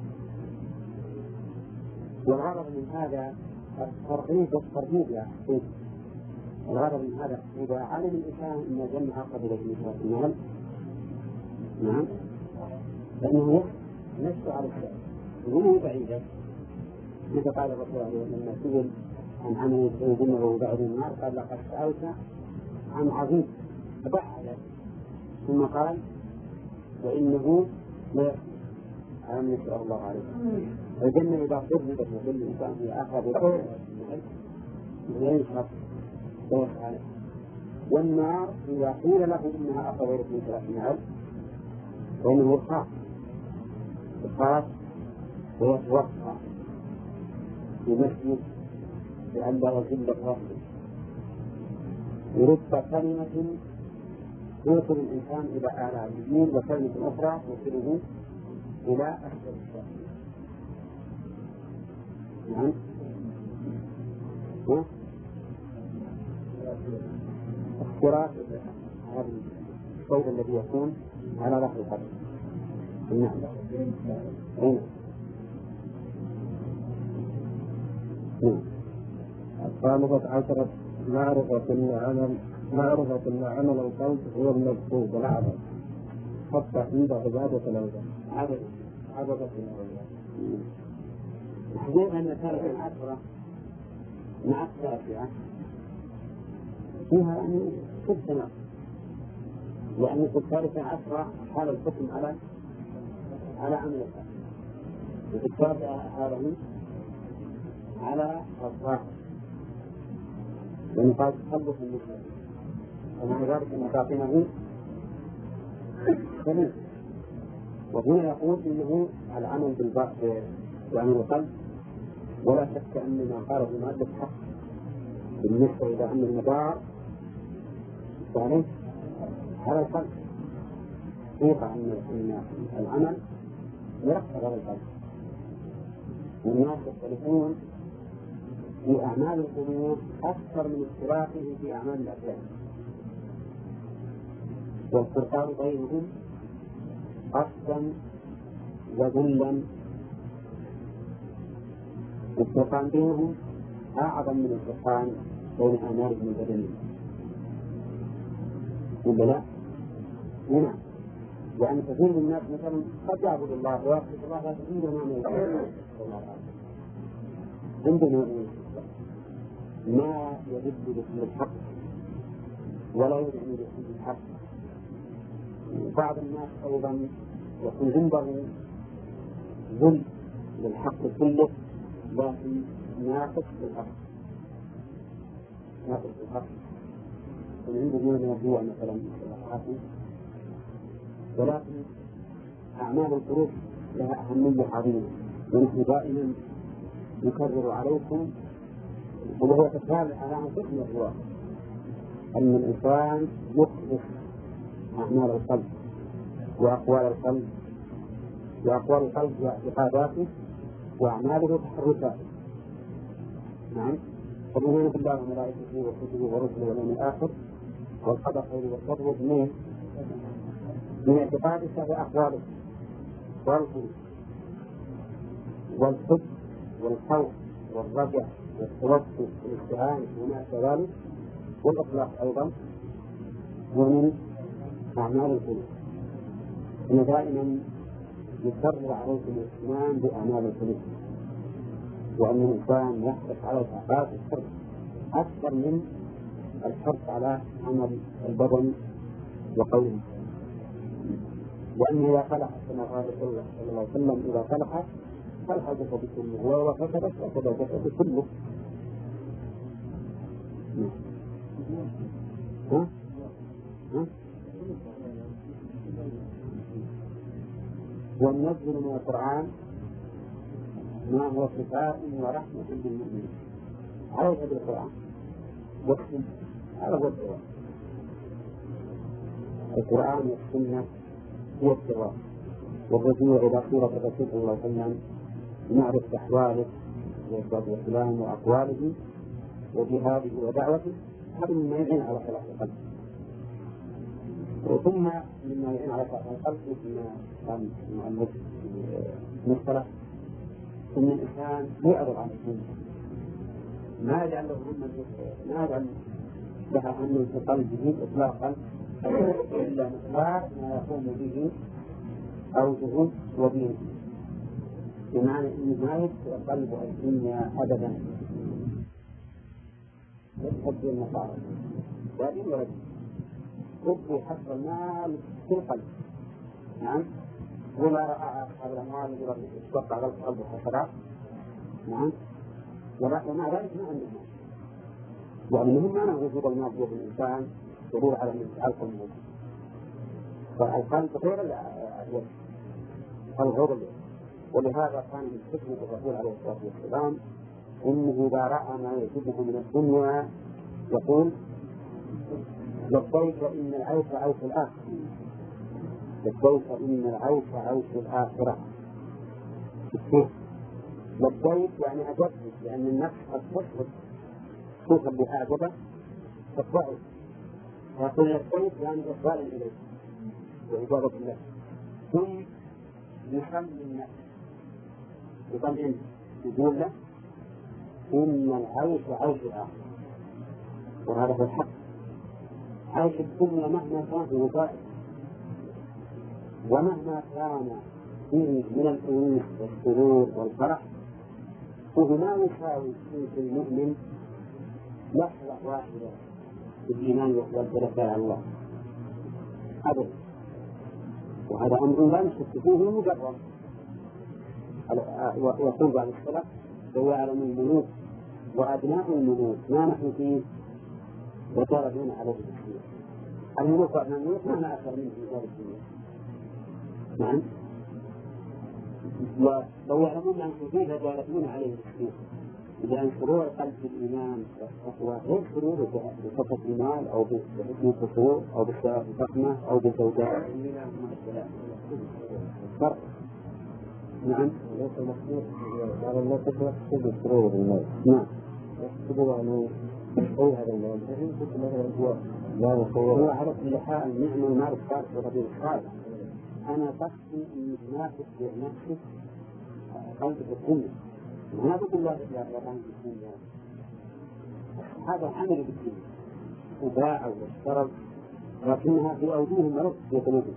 Speaker 1: والغرض من هذا الترغيب والترهيب يا أخي. الغرض من هذا إذا علم الإنسان أن الجنة أقرب إليه من شراك النعل، نعم، فإنه يشفع على الشيء وهو بعيدة. متى قال الرسول عليه وسلم لما سئل عن عمل الجنة وبعد النار قال لقد سألت عن عظيم فبعد، ثم قال وإنه لا عن نسأل الله عليه. الجنة إذا قربت وكل الإنسان هي أقرب إليه يشرب ويفعل، والنار إذا قيل له إنها أقرب إليه من شراك النعل فإنه يخاف ويتوقع بمسجد لأن لا يزل الرجل. يرد كلمة توصل الإنسان إلى أعلى الدين وكلمة أخرى توصله إلى أسفل السافلين. نعم. اختراق هذا الصوت الذي يكون على ظهر القبر. نعم.
Speaker 2: الخامسة عشرة معرفة أن عمل القلب هو المقصود والعبد، حتى عند عبادة الأولاد. عبدة الأولاد.
Speaker 1: حقيقة أن الثالثة العشرة مع التاسعة فيها أن تبتنى، لأن في الثالثة عشرة حال الحكم على عمل القلب، وفي الثالثة حاله على الظاهر، لأنه قال تخلص المسلم ومع ذلك أن باطنه سليم. وهنا يقول إنه العمل بعمل القلب، ولا شك أن ما قال في مادة حق بالنسبة إلى أن المدار عليه على القلب. حقيقة أن العمل يركز على القلب، والناس يختلفون في أعمال القلوب أكثر من اختلافه في أعمال الأبدان، والفرقان بينهم قصدا وذلا، والفرقان بينهم أعظم من الفرقان بين أعمالهم البدنية. ولا لا؟ هنا لأن كثير من الناس مثلا قد يعبد الله ويعبد الله لكن عندما ما يجد باسم الحق ولا يدعو باسم الحق. بعض الناس أيضا يكون عنده ذل للحق كله لكن ناقص بالحق، ناقص بالحق، عنده من الجوع مثلا ولكن أعمال القلوب لها أهمية عظيمة. ونحن دائما نكرر عليكم وهو تكرار على حكم الرواية أن الإنسان يخلص أعمال القلب وأقوال القلب واعتقاداته وأعماله وتحركاته. نعم. فالإيمان بالله وملائكته وكتبه ورسله واليوم الآخر والقدر خيره والشر من اعتقادك وأقواله والقلب والحب والخوف والرجع والتوكل والاستعانة وما ذلك والإخلاص أيضا ومن أعمال القلوب. أنا دائما يكرر عليكم الاهتمام بأعمال القلوب، وأن الإنسان يحرص على إحقاق الحرص أكثر من الحرص على عمل البدن وقوله، لأن إذا صلح كما قال صلى الله عليه وسلم إذا صلح صلح الجسد كله، وإذا فسد فسد الجسد كله. ها؟ ها؟ وننزل من القرآن ما هو شفاء ورحمة للمؤمنين. عليك بالقرآن واكتب على هو الدواء. القرآن والسنة هي الدواء، والرجوع إلى سورة الرسول صلى الله عليه وسلم لنعرف أحواله والسلام وأقواله وجهاده ودعوته، هذا مما يعين على صلاح القلب. ثم مما يعين على صلاح القلب مما كان المؤلف مصطلح أن الإنسان يعرض عن السنة، ما يجعل له ما يجعل لها هم في قلبه إطلاقا إلا مقدار ما يقوم به أوجه ودينه، بمعنى أن ما يدخل قلبه الدنيا أبدا، يدخل في النصارى ودين ولا دين، يبقي حق المال في القلب. نعم، ولا رأى أصحاب الأموال يتوقع على القلب حسرات. نعم، ومع ذلك ما عندهم، لأنهم ما نعرف وجود المال في الإنسان يدور على القلب، فالقلب غير الوجه، الغير. ولهذا كان من حكمة الرسول عليه الصلاة والسلام إنه إذا رأى ما يعجبه من الدنيا يقول لبيك إن العيش عيش الآخرة، لبيك إن العيش عيش الآخرة. لبيك يعني أجبت، لأن النفس قد تشعر شوفا بأعجبه تطبعه، فيقول لبيك يعني إقبال إليه وإجابة الله. ثم يخلي النفس يطمئن يقول له إن العيش عيش الآخرة، وهذا هو الحق. عيش الدنيا مهما كان في مصائب ومهما كان فيه من الأنس والسرور والفرح، فهو ما يساوي في المؤمن لحظة واحدة بالإيمان والتوكل على الله أبدا. وهذا أمر لا نشك فيه مجرد. ويقول بعض السلف ويعلم الملوك وأبناء الملوك ما نحن فيه وتردون عليه بالسير. الملوك وأبناء الملوك ما أكثر منه في هذه الدنيا. نعم، ولو يعلمون أن فيه وتردون عليه بالسير، لأن سرور القلب بالإيمان والتقوى غير سرور بفقط المال أو بحسن القصور أو بالفخمة أو بالزوجات. فرق. نعم، ليس المقصود على الناس يقصد السرور بالمال. نعم، يقصد يعني يقوي هذا المال. هو على كل حال نعم المال الصالح وربيع الصالح. أنا قصدي أن ما تتبع نفسك قلبك الدنيا، ما تقول الله يا رب الدنيا، هذا عمل بالدنيا وباع واشترى، لكنها في أوجههم وليس في قلوبهم.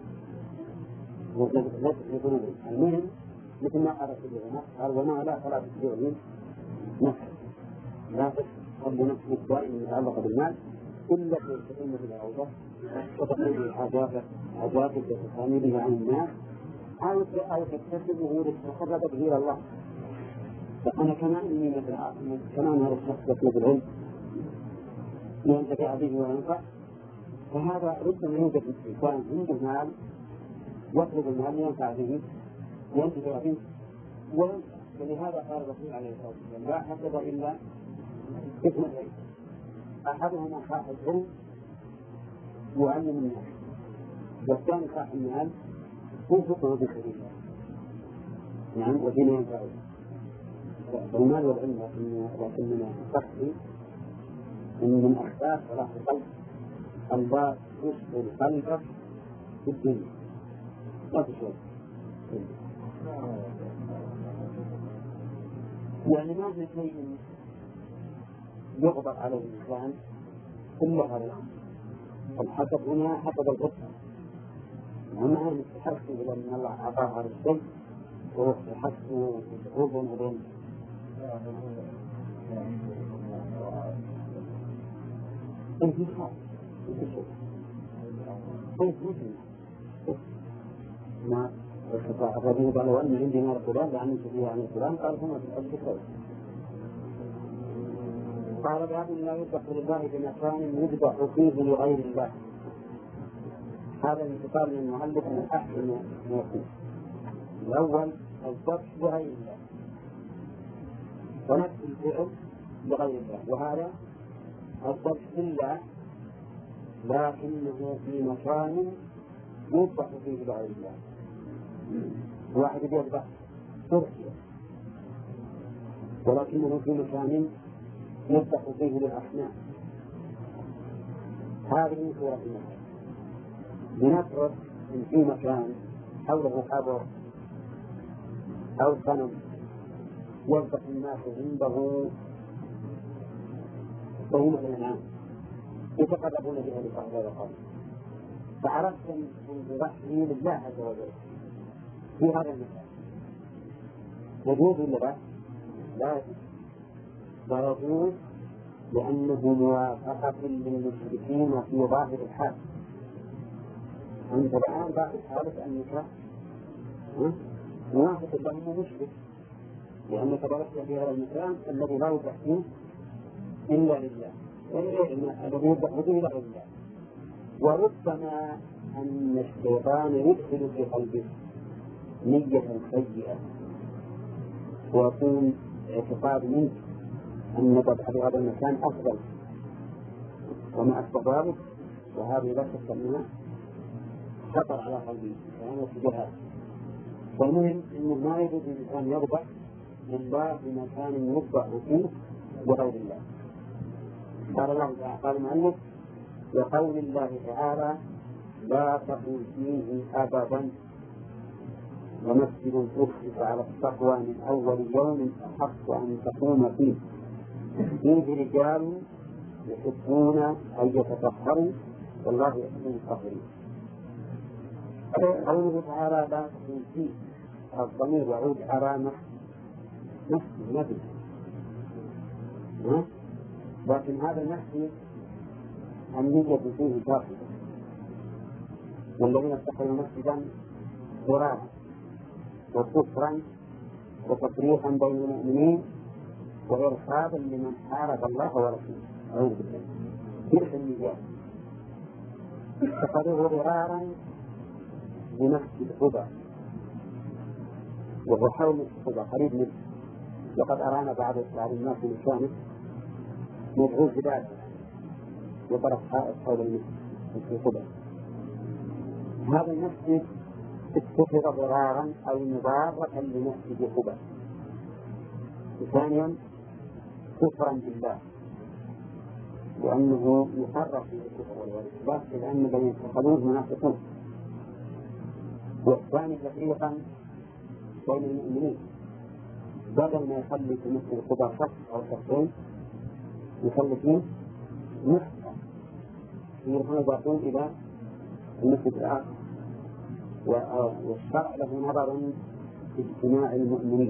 Speaker 1: في قلوبهم المهم مثل ما قال في العلماء قال وما لا فلا تتبعهم نفسك، لا تخلي نفسك دائما متعلقة بالمال إلا في تقوم بالعودة وتقوم بحاجاتك وتتعامل بها عن الناس أو تكتسبه لتتقرب به إلى الله. فأنا كمان كمان هذا الشخص يطلب العلم ينتفع به وينفع، فهذا ربما يوجد إنسان عنده مال يطلب المال ينفع به ينتفع به وينفع. ولهذا قال الرسول عليه الصلاة والسلام لا حسد إلا اثنتين، أحدهما صاحب العلم يعلم الناس، والثاني صاحب المال ينفقه بسبيل الله. نعم، وفيما ينفعه المال والعلم. لكننا نستخفي أن من أسباب صلاح القلب الله يشغل قلبك في الدنيا لا في شيء، يعني ما في شيء يغضب عليه الإنسان كل هذا الأمر. الحسد هنا حسد القصة، وما هي تحسه لأن الله أعطاه هذا الشيء وهو تحسه وتحوبه وبين انتشار. كيف مثل ما الرجل قال لو أن عندي مال فلان لعملت فيه عن فلان قال هنا في الأجل خير. قال باب لا يذبح لله بمكان يذبح فيه لغير الله. هذا الانتقال من المؤلف من أحسن ما يكون. الأول الذبح لغير الله ونفس الفعل لغير الله، وهذا الذبح لله لكنه في مكان يذبح فيه لغير الله. واحد يذبح تركيا ولكنه في مكان يذبح فيه للأصنام، هذه صورة المكان. لنفرض إن في مكان حوله قبر أو صنم يذبح الناس عنده بهيمة الأنعام يتقربون بها لصاحب هذا القبر، فعرفت أن ذبحه لله عز وجل في هذا المكان يجوز ولا لا؟ لا يجوز، لأنه موافقة للمشركين في ظاهر الحال. أنت الآن ظاهر الحالة أنك موافق لهم مشرك، لأنك ضربت في هذا المكان الذي لا يذبح فيه إلا لله الذي يذبح فيه إلا لله. وربما أن الشيطان يدخل في قلبه نية سيئة ويكون اعتقاد منك أن ذبح في هذا المكان أفضل وما أشبه ذلك، وهذه لا شك أنها خطر على قلبه وأنا اتجاهات. والمهم أنه ما يجوز الإنسان يذبح لله في مكان يذبح فيه لغير الله. قال الله تعالى قال المؤلف وقول الله تعالى لا تقل فيه أبدا ومسجد أسس على التقوى من أول يوم أحق أن تقوم فيه رجال يحبون أن يتطهروا والله يحب المطهرين. قوله تعالى لا تقل فيه الضمير يعود على نفس النبي، لكن هذا النفس النية فيه كافية. والذين اتخذوا مسجدا ضرارا وكفرا وتفريقا بين المؤمنين وإرصادا لمن حارب الله ورسوله أعوذ بالله تلك النيات اتخذوه ضرارا بمسجد قباء وهو حول قباء قريب منه، وقد أرانا بعض الناس المشامخ يدعوه بذلك وطرف حائط حول المسجد قباء. هذا المسجد اتخذ ضرارا أو مضارة لمسجد قباء. ثانيا كفرا بالله لأنه يقرر في الكفر والإثبات لأن الذين اتخذوه منافقون. والثاني تفريقا بين المؤمنين بدل ما يخلي في مسجد قباء شخص أو شخصين يخلي فيه نحن يضافون إلى المسجد الآخر. والشرع له نظر في اجتماع المؤمنين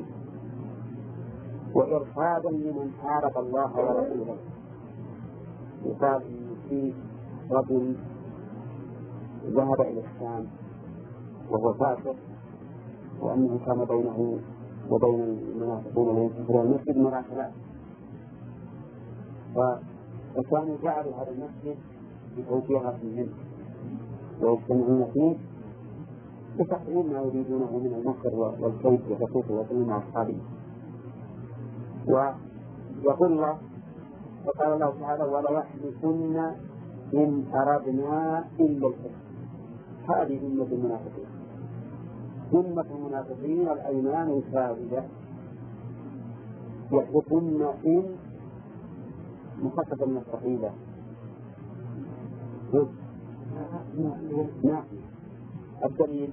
Speaker 1: وإرشادا لمن حارب الله ورسوله. يقال إن في رجل ذهب إلى الشام وهو فاسق وأنه كان بينه وبين المنافقين الذين يدخلون المسجد مراسلات، فكانوا جعلوا هذا المسجد بتوجيهات منه ويجتمعون فيه بتحريم ما يريدونه من المكر والكيد والرقوق والظلم مع أصحابه. ويقول الله وقال الله تعالى ولا يحلفن إن أردنا إلا الحسنى. هذه ذمة المنافقين، ذمة المنافقين الأيمان الكاذبة يحلفن إن مخففة من الثقيلة نعم. الدليل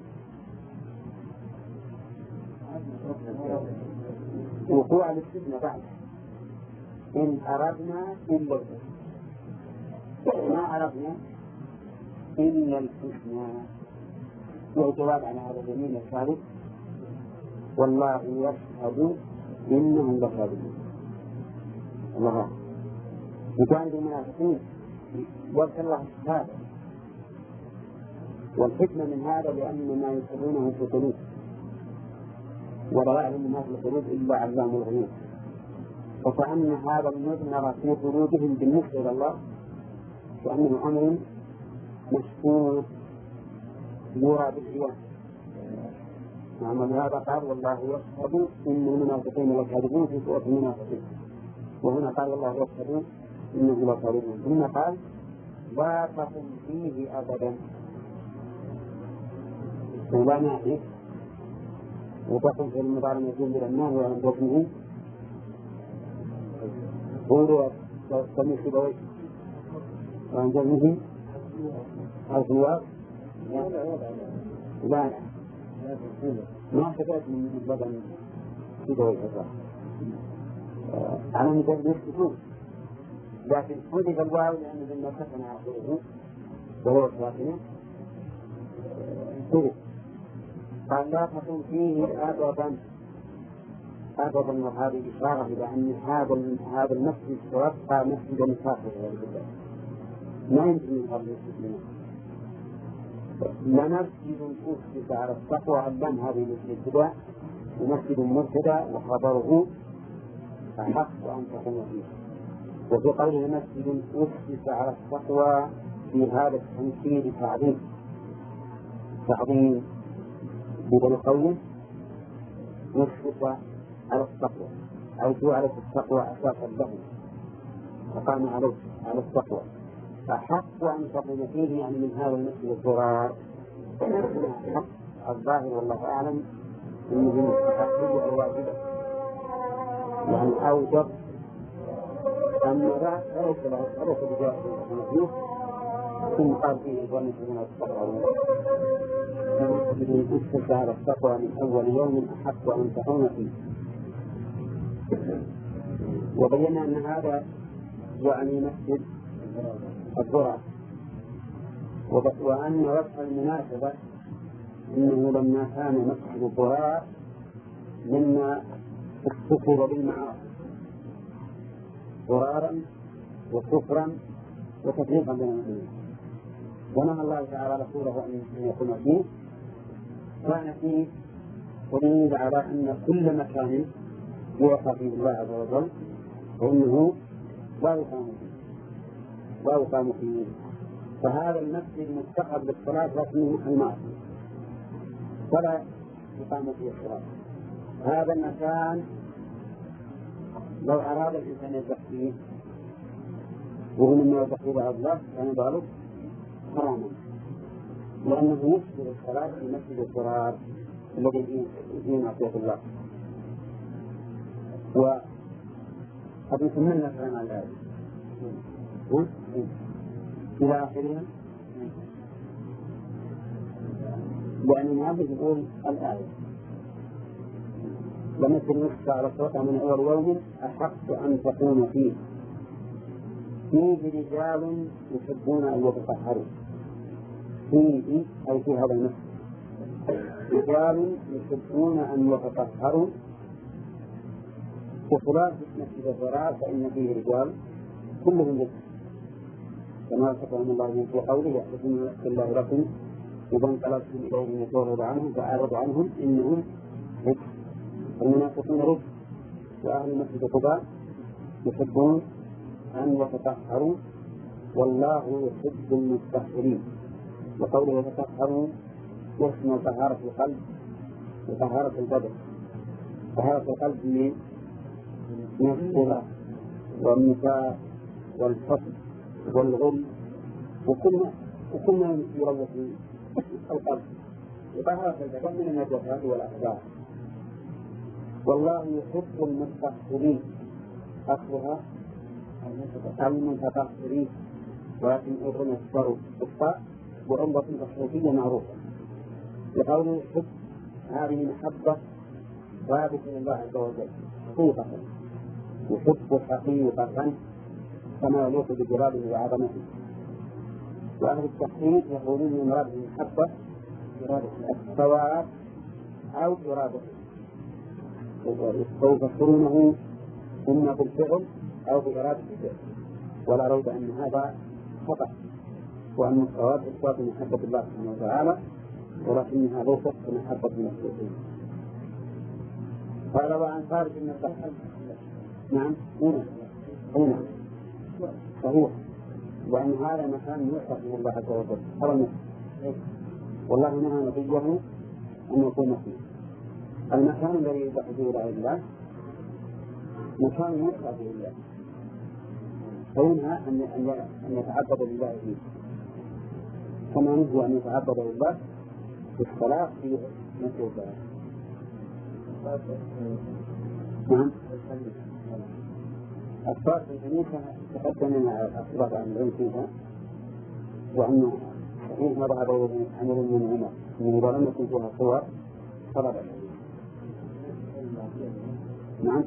Speaker 1: وقوع الاستثناء بعد إن أردنا إلا الحسنى، ما أردنا إلا الحسنى. والجواب على هذا اليمين الثالث والله يشهد إنهم لكاذبون. الله بجانب المنافقين يرسل الله الشهادة والحكمة من هذا لأن ما يسرونه في القلوب، ولا يعلم ما في القلوب إلا علام الغيوب، وكأن هذا المضمر في قلوبهم بالنسبة إلى الله كأنه أمر مشهود يرى بالعيان. نعم، هذا قال والله يشهد إن المنافقين لكاذبون في سورة المنافقين، وهنا قال والله يشهد إنه لكاذبون، ثم قال لا تقم فيه أبدا، ولا نعرف وتقم في المضارع يجوز إلى النار وعن وزنه هو تسمي سبوي وعن وزنه الخيار. لا ما حدث من بدن سبوي على مجرد يسكتون، لكن حدث الواو لأن لما سكن آخره وهو ساكنه حدث. قال لا تكن فيه أبدا أبدا، وهذه إشارة إلى أن هذا المسجد سيبقى مسجدا كافرا ما يمكن أن يقال مسجد لمسجد أسس على التقوى علم هذه الابتداء، ومسجد مبتدأ وخبره أحق أن تكون فيه. وفي قوله مسجد أسس على التقوى في هذا التنكير تعظيم بدل قوله أسس على التقوى، أي جعلت التقوى أساسا له وقام عليه على التقوى، أحق أن تكون فيه يعني من هذا المسجد الضرار. حق الظاهر والله أعلم أنه تحقيق الواجبة يعني أوجب أن ليس بجاهل فيه، ثم قال فيه ظن من التقوى مسجد أسس على التقوى من أول يوم أحق أن تكون فيه. وبينا أن هذا يعني مسجد الضرار، وأن وجه المناسبة إنه لما كان مسجد الضرار مما اتصل بالمعاصي ضرارا وكفرا وتفريقا بين المسلمين، ونهى الله تعالى رسوله أن يكون فيه، كان فيه دليل على أن كل مكان يوقع فيه الله عز وجل فإنه لا يقام فيه. فهذا المسجد متخذ للصلاة لكنه المعصية فلا يقام فيه الصلاة. هذا المكان لو أراد الإنسان يذبح فيه وهو مما يذبح الله كان ذلك حراما، لأنه يشبه الصلاة في مسجد الضرار الذي فيه معصية الله. وقد يسمى الكلام على ذلك إلى آخرها، لأن المؤلف يقول الآية لمثل نصف على الصوت من أول يوم أحق أن تكون فيه رجال يحبون أن يتطهروا فيه، أي في هذا المسجد رجال يحبون أن يتطهروا. وخلاف مسجد الضرار فإن فيه رجال كلهم رجال كما ذكرهم الله في قوله يحلفون بالله لكم إذا انقلبتم إليهم تعرض عنهم فأعرضوا عنهم إنهم رجل. المنافقون رجل، وأهل مسجد قباء يحبون أن يتطهروا والله يحب المتطهرين. وقوله يتطهروا يشمل طهارة القلب وطهارة البدن. طهارة القلب من الصغر والنفاق والحسد والغل وكل ما يروح القلب، وطهارة البدن من النجاسات والأخبار. والله يحب المتطهرين، أصلها المتطهرين، ولكن أيضا يذكر الطاء وعمرة تصريفية معروفة. لقوله يحب هذه محبة ثابتة لله عز وجل حقيقة، يحب حقيقة كما يليق بجلاله وعظمته. وأهل التحقيق يقولون المراد بالمحبة الثواب أو إرادته، ويفسرونه إما بالفعل أو بإرادة الفعل، ولا ريب أن هذا خطأ، وأن الصواب إثبات محبة الله سبحانه وتعالى، ولكنها ليست محبة المخلوقين. قال وعن خالد بن الضحاك. نعم هنا صحيح، وأن هذا مكان يوصف من الله عز وجل. هذا والله نهى نبيه أن يكون فيه. المكان الذي يوصف فيه إلى الله مكان يوصف به الله، فينهى أن يتعبد لله فيه، كما نهي أن يتعبد لله في الصلاة في مسجد الله. نعم الصلاة في الكنيسة تقدم لنا الأصوات عن العلم فيها، وأن صحيح ما ذهب إليه أمير المؤمنين من إذا لم يكن فيها صور فلا بأس. نعم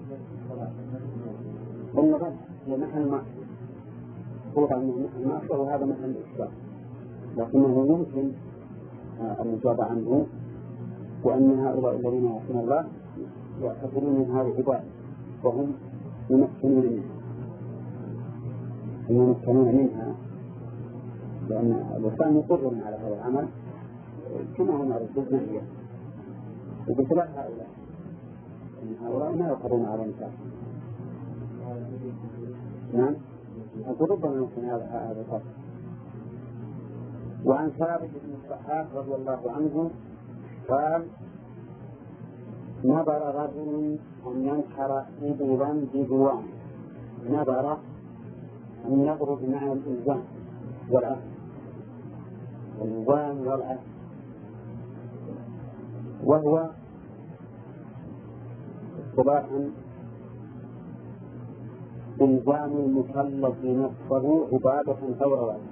Speaker 1: بالنظر لمحل ما طبعا المعصر وهذا محل الإشباه، لكنه يمكن الإجابة عنه، وأن هؤلاء الذين يعصون الله يعتبرون من هذه العبادة وهم يمكنون منها، لأن الإنسان يقر على هذا العمل كما هم على الجزئية، وبخلاف هؤلاء أن هؤلاء ما يقرون على النكاح. نعم ربما يمكن هذا الفرق. وعن ثابت بن الضحاك رضي الله عنه قال نظر رجل أن ينحر إبلا بجوان. نظر النظر بمعنى الإلزام والعهد، الإلزام والعهد، وهو اصطلاحا إلزام المكلف نفسه عبادة غير واجبة.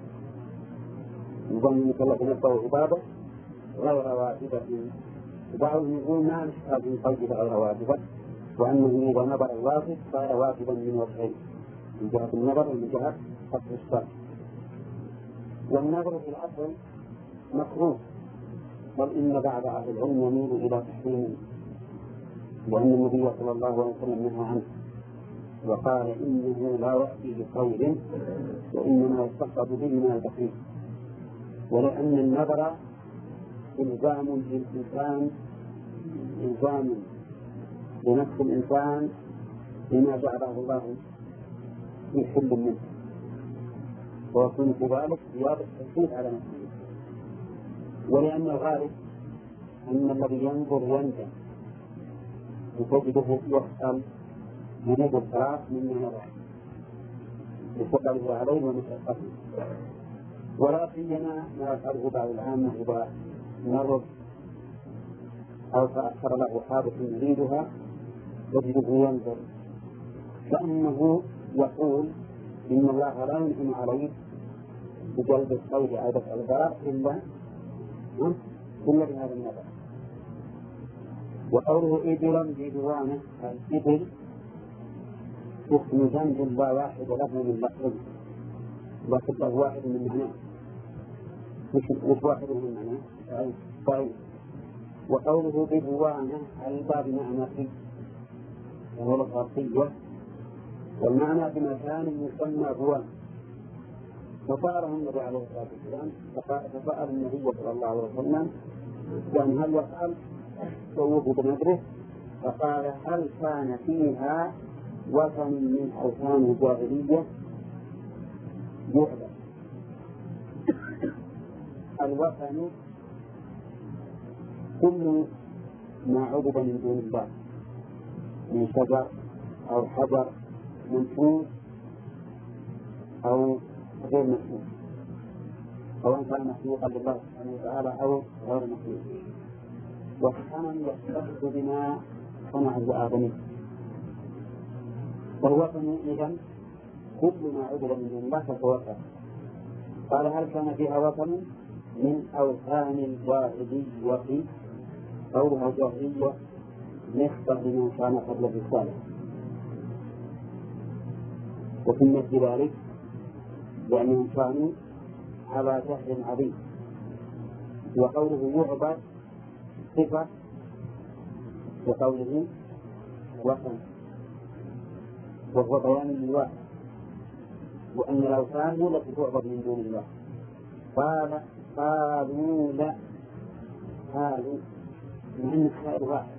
Speaker 1: إلزام المكلف نفسه عبادة غير واجبة. وبعضهم يقول ما نشتغل من قيد غير واجبة، وأنه إذا نظر الواجب صار واجبا من وجهين، من جهة النظر ومن جهة قصد الشرع. والنظر في الأصل مكروه، بل إن بعض أهل العلم يميل إلى تحريمه، لأن النبي صلى الله عليه وسلم نهى عنه وقال إنه لا يأتي بخير وإنما يستقبل به من البخيل. ولأن النظر إلزام للإنسان، إلزام لنفس الإنسان بما جعله الله في حل منه، ويكون كذلك زيادة التشديد على نفسه. ولأن الغالب أن الذي ينظر يندم، وتجده يسأل يريد الصلاة مما نظر لثقله عليه ومشقته. ولا سيما ما يفعله بعض العامة إذا مرض أو تأخر له حادث يريدها تجده ينظر، كأنه يقول إن الله لا ينعم عليك بجلب الخير أو دفع الضرر إلا بهذا النظر. وقوله إبلا بجوانه، الإبل اسم جنب لا واحد له من لفظه، لكن واحد من معناه. مش واحد من معناه. طيب وقوله بجوانه أيضا بمعنى فيه، وهو الغربية، والمعنى بمكان يسمى جوان. فسأله النبي عليه الصلاة والسلام، فسأل النبي صلى الله عليه وسلم وأن هل يفعل سووه بنظره، فقال هل كان فيها وثن من أوثان الجاهلية يعبد. الوثن كل ما عبد من دون الله من شجر أو حجر منفوذ أو غير مخلوق، سواء كان مخلوقا لله سبحانه وتعالى أو غير مخلوق. والثمن يختص بما صنعه آدمي. والوثن إذن كل ما عبد من دون الله فتوثن. قال هل كان فيها وثن من أوثان الجاهلية؟ قولها الجاهلية نسبة لمن كان قبل الرسالة، وسميت بذلك لأنهم كانوا على جهل عظيم. وقوله يعبد صفة، وقوله وثن، وهو بيان للواحد، وأن الأوثان هي التي تعبد من دون الله، قالوا لا، قالوا مع أن السائل واحد،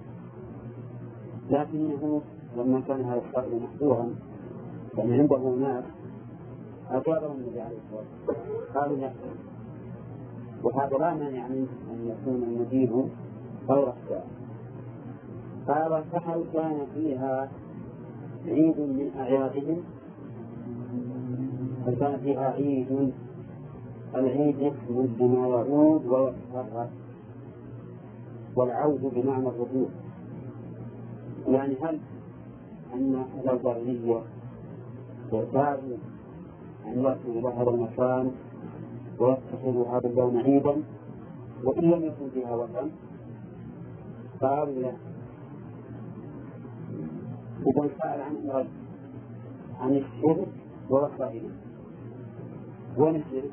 Speaker 1: لكنه لما كان هذا السائل محظورا يعني عنده ناس أجابه النبي عليه الصلاة والسلام قالوا لا، وهذا لا مانع منه أن يكون المجيب غير السائل. قال فهل كان فيها عيد من أعيادهم؟ هل كان فيها عيد؟ العيد اسم بما يعود ويتكرر، والعود بمعنى الرجوع. يعني هل أن أهل البرية يعتادوا أن يأتوا إلى هذا المكان ويتخذوا هذا اللون عيدا وإن لم يكن فيها وطن؟ قالوا لا. إذا سأل عن الشرك ووسائله. وين الشرك؟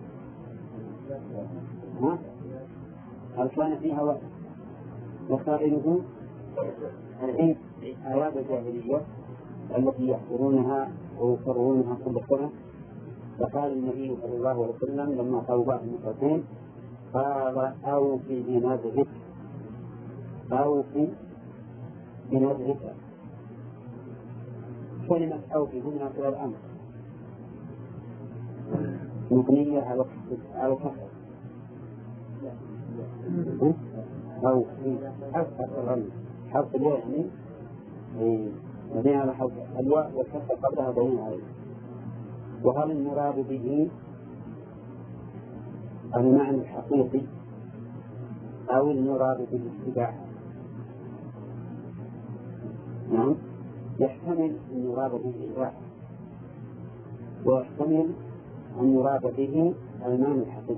Speaker 1: هل كان فيها وطن؟ وسائله العيد أعياد الجاهلية التي يحضرونها ويكررونها كل سنة. فقال النبي صلى الله عليه وسلم لما قالوا بعض المشركين قال أوفي بنذرك، أوفي بنذرك. كلمة أوفي هنا في الأمر مبنية على الكسر أوفي حرف الياء يعني مبني على حرف الواء والكسر قبلها دليل عليه. وهل المراد به المعنى الحقيقي أو المراد بالاستباحة؟ نعم، يحتمل أن يراد به الإباحة ويحتمل أن يراد به المعنى الحقيقي.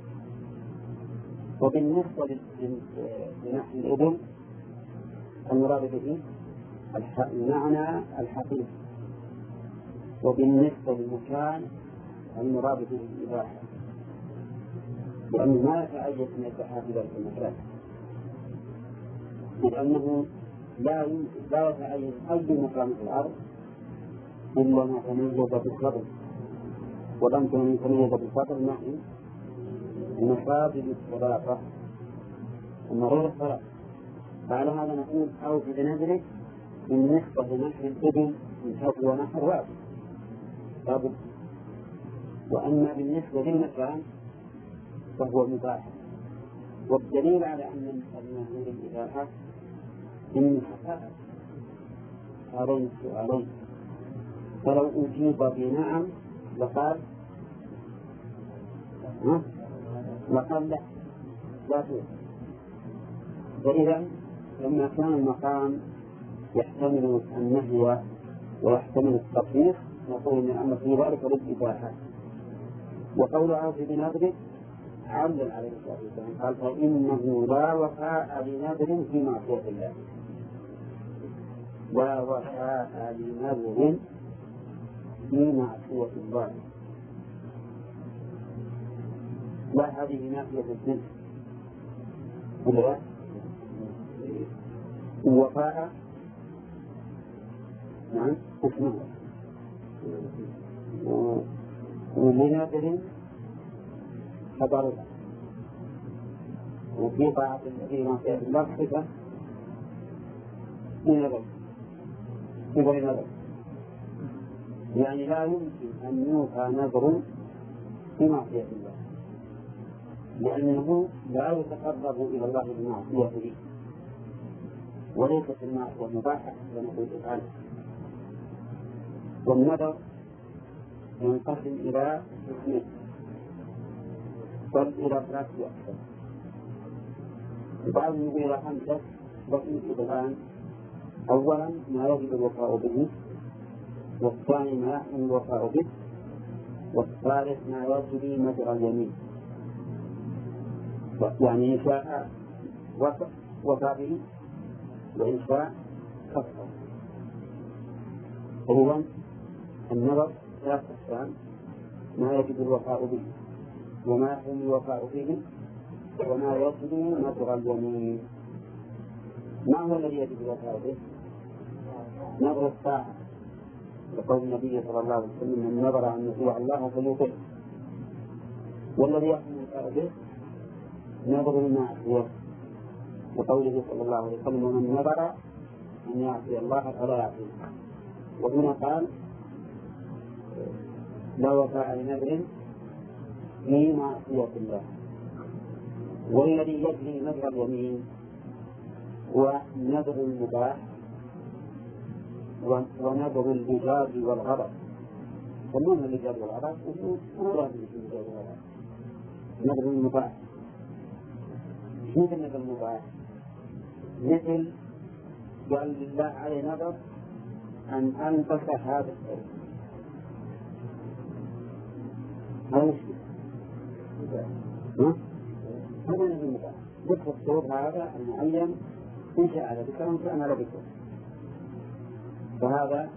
Speaker 1: وبالنسبة لنحو الإبل المراد به المعنى الحقيقي، وبالنسبة للمكان المراد به الإباحة، لأنه ما يتعين من الزحاف في ذلك المكان، لأنه لا يتعين أي مكان في الأرض إلا ما تميز بالفضل، ولم تميز بالفضل نحن المساجد الثلاثة أما غير الصلاة. فعلى هذا نقول أوفي بنذرك بالنسبة لنحر الإبل من حظ ونحر واجب، وأما بالنسبة للمكان فهو مباح. والدليل على أن المنهي الإباحة إن هذين السؤالين، فلو أجيب بنعم لقال لا توجد. وإذا لما كان المقام يحتمل النهي ويحتمل التطبيق نقول إن الأمر في ذلك للإباحة. وقول أوفي بنذرك علل عليه الصلاة والسلام قال فإنه لا وفاء لنذر في معصية الله، لا وفاء لنذر في معصية الله. لا، هذه نافية الجنس ولا وفاء نعم اسمه ولنذر خبر، وفي طاعة الذي معصية الله صفة لنذر يعني لا يمكن أن يوفى نذر في معصية الله، لأنه لا يتقرب إلى الله بمعصيته، وليست المعصية مباحة ونقول افعل. والنذر ينقسم إلى قسمين بل إلى ثلاثة أقسام، بعض يقول إلى خمسة بقيت الآن. أولا ما يجب الوفاء به، والثاني ما يحرم الوفاء به، والثالث ما يجري مجرى اليمين، يعني إن شاء وفى به وإن شاء كفر. إذن النظر ثلاث أقسام: ما يجب الوفاء به، وما يحرم الوفاء به، وما يجري مجرى اليمين. ما هو الذي يجب الوفاء به؟ نظر الساعة، لقول النبي صلى الله عليه وسلم: من نظر أن يطيع الله فليطيع. والذي يحمل به نظر المعصية، وقوله صلى الله عليه وسلم: ومن نظر أن يعصي الله فلا يعصيه. وهنا قال: لا وفاء لنذر في معصية الله. والذي يجري نذر اليمين هو نذر المباح ونذر اللجاج والغضب. ومن اللجاج والغضب؟ نذر المباح. مثل نذر المباح، مثل قال لله عليه نذر أن أنفس هذا الشيء، هذا نذر المباح. ذكر الصوت هذا المعين إن شاء على ذكر وإن شاء على ذكر، فهذا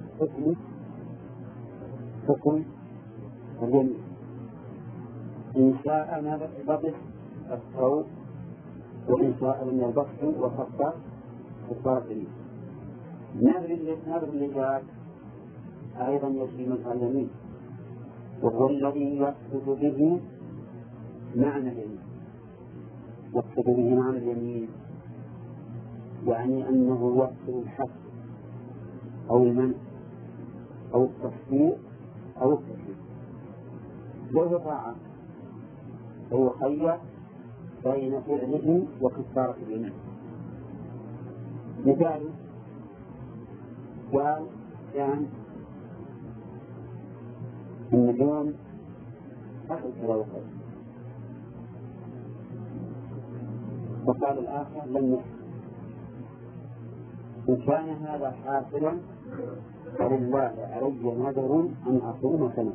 Speaker 1: حكم اليمين. إن شاء بطش الصوت، وإن شاء لم يبطش وخطر الصابرين. نذر اللجاج أيضا يجري مجرى اليمين، وهو الذي يقصد به معنى اليمين. يقصد به معنى اليمين يعني أنه يقصد الحق أو المنع أو التصديق أو التكليف. وهو طاعة، فهو خير بين فعله وكفارة اليمين. مثال قال يعني إن اليوم أخذ كذا وكذا، وقال الآخر لم يحصل. إن كان هذا حاصلا فلله علي نذر أن أصوم سنة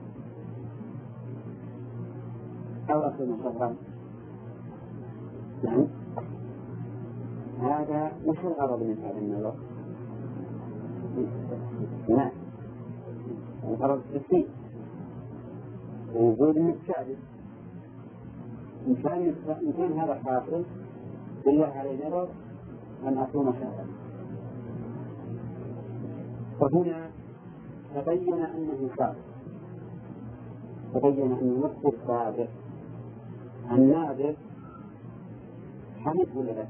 Speaker 1: أو أصوم شهرا. يعني هذا مش الغرض من هذا النذر، لا، الغرض التسليم ووجود الثالث. إن كان هذا حاصل بالله عليه نذر أن أصوم شهرا. فهنا تبين أنه صادق، تبين أن النص صادق. الناذر حمد ولا لا؟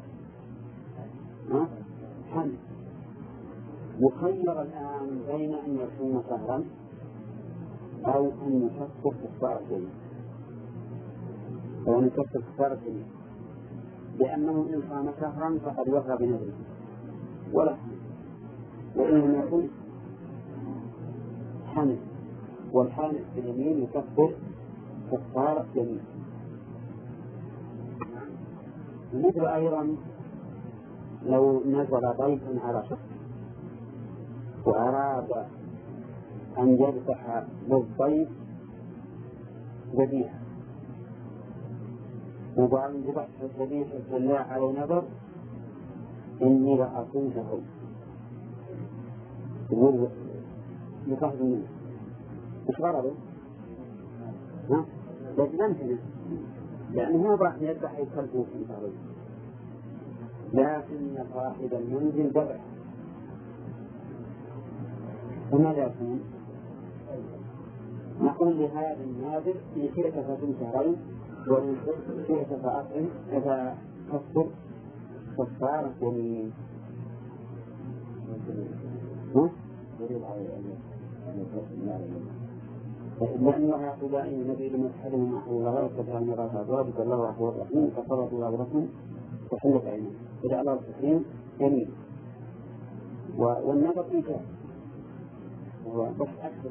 Speaker 1: حمد. يخير الآن بين أن يصوم شهرا أو أن يكفر كفارة يمين، أو أن يكفر كفارة يمين، لأنه إن صام شهرا فقد وفى بنذره ولا حمد. وإن لم يكن حمد، والحامد في اليمين يكفر كفارة يمين. مثل أيضا لو نزل ضيف على شخص وأراد أن يذبح للضيف ذبيحة، وقال ذبحت الذبيحة لله على نذر إني لأصوم شهرا، يقول يقصد منه إيش غرضه؟ لكن أمكنه، لأنه هو راح يذبح يكلفه في طريق، لكن صاحب المنزل ذبح. فماذا يكون؟ نقول لهذا الناذر إن شئت فصم شهرين، وإن شئت فأطعم فكفر كفارة يمين. لأن هؤلاء النبي لم يسحلهم أحد الله وكفى أن يرى ذلك الله هو الرحيم فصلت الله برحمه وحلت عينه إلى الله الرحيم يمين. والنظر إيجاب هو بس أكثر.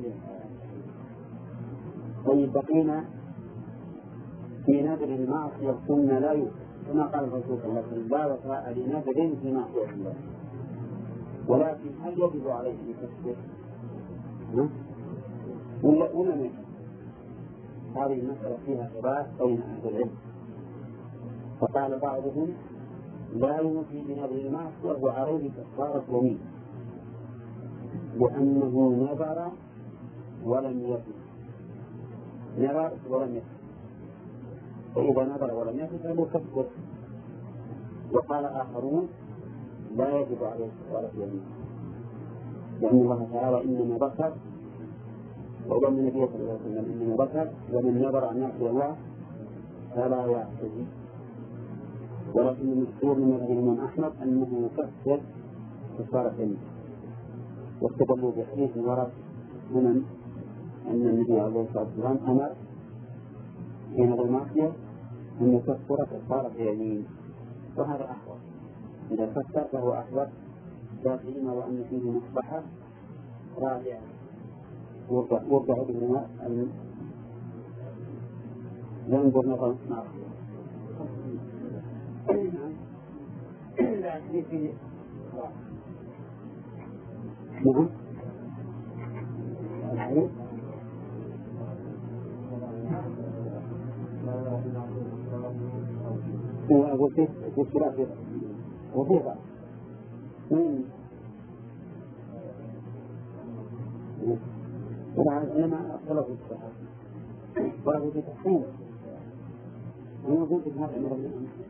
Speaker 1: طيب بقينا في نذر المعصية قلنا لا يوجد، كما قال الرسول صلى الله عليه وسلم: لا وفاء لنذر في معصية الله. ولكن هل يجب عليه أن يكفر؟ ولا ما؟ هذه المسألة فيها خلاف بين أهل العلم، فقال بعضهم: لا يوفي بنذر المعصية وعليه كفارة يمين، لأنه نذر ولم يفي، نذر ولم يفي، فإذا نذر ولم يفي فهو كفر. وقال آخرون: لا يجب عليه كفارة يمين، لأن الله تعالى إنما ذكر، وقال النبي صلى الله عليه وسلم: إنما ذكر ومن نذر أن يعصي الله فلا يعتدي، ولكن المشهور من مذهب الإمام أحمد أنه يكفر كفارة يمين، واستدلوا بحديث ورد سنن أن النبي عليه الصلاة والسلام أمر في هذا المعصية أن يكفر كفارة يمين، وهذا أحوط. إذا كفر فهو أحوط، لا سيما وأن فيه مصلحة راجعة وضع بهما ينظر نظر معصية. لا فيه نعم الحديث أقول فيه خلاف وفيه ضعف. إنما اختلفوا في الصحابة ورغبوا في تحسينه، ويقول في هذا الأمر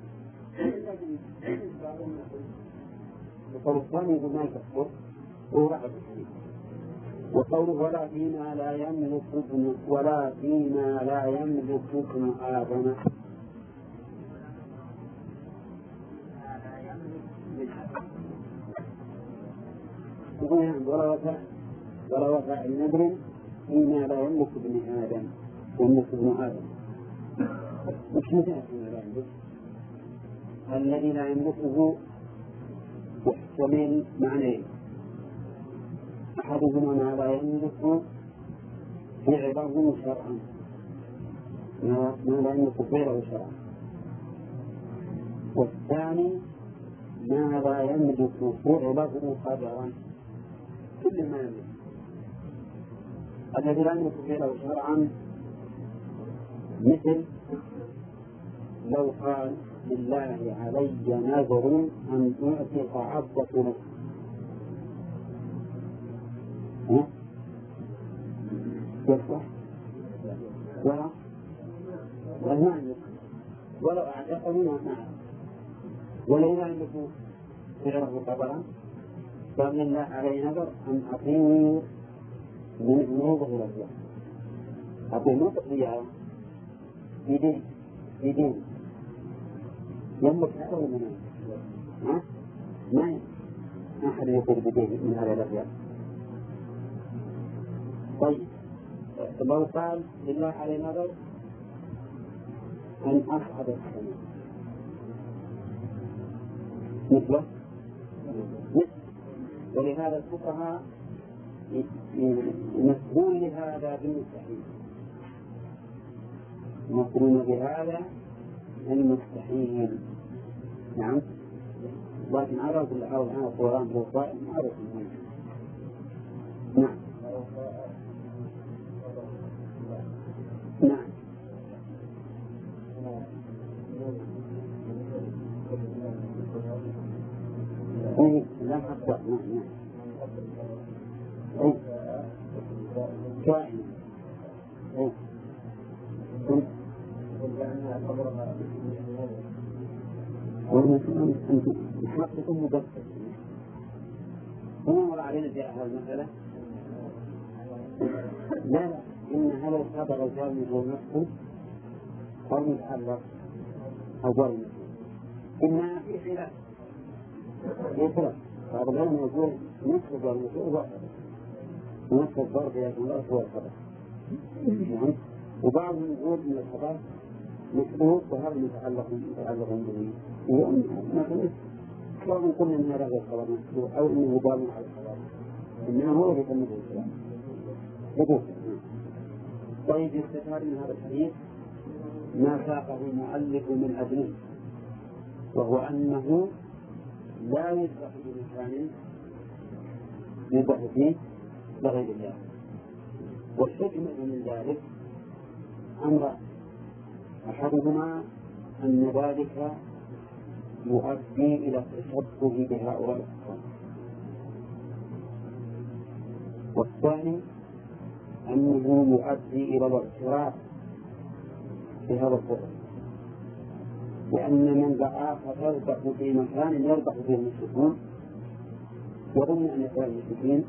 Speaker 1: وقول الثاني يقول ما يكفر هو رأي الحديث، وقوله ولا فيما لا يملك ابن آدم ولا وفاء النذر فيما لا يملك ابن آدم يملك ابن آدم. وش مثال فيما لا يملك؟ الذي لا يملكه يحتمل معنيين: أحدهما ما لا يملك فعله شرعا، ما لا يملك فعله شرعا، والثاني ما لا يملك فعله قدرا. كل ما يملك الذي لا يملك فعله شرعا، مثل لو قال لله علي نذر أن أعتق عبدة نفسي، يصح ولو أعتقني ما ولو لا يملك فعله قدرا قال لله علي نذر أن أطير من موضع إلى الجهة، أطير موضع إياه بدين يملك هذا من ما أحد يقول بدين من هذا الأشياء. طيب لو قال لله علي نذر أن أصعد السماء مثله، ولهذا الفقهاء يمثلون لهذا بالمستحيل، يمثلون بهذا المستحيل. نعم، لكن عرض الآن القرآن بالقائم معروف. نعم نعم لا حق نعم كائن والمسلمين يحققون مبكر. هنا مر علينا في هذه المسألة. لا إن هذا الخبر الجامع هو نفسه أو متعلق أو ضرب، إنما في خلاف يخلق بعض العلم يقول نفس الضرب نفس الضرب يكون الأرض هو الخبر، وبعضهم يقول من الخبر مشبوه وهذا متعلق به. مثلا سواء قلنا ان هذا الخبر مشبوه او انه ضامن على الخبر، انما هو يسمى الكلام يقول. طيب يستفاد من هذا الحديث ما ساقه المؤلف من أجله، وهو أنه لا يذبح بمكان يذبح فيه لغير الله. والحكمة من ذلك أمر: أحدهما أن ذلك يؤدي إلى التشبه بهؤلاء الكفار، والثاني أنه يؤدي إلى الاعتراف بهذا الكفر، لأن من رآك تذبح في مكان يذبح فيه المشركون يظن أن يقول المشركين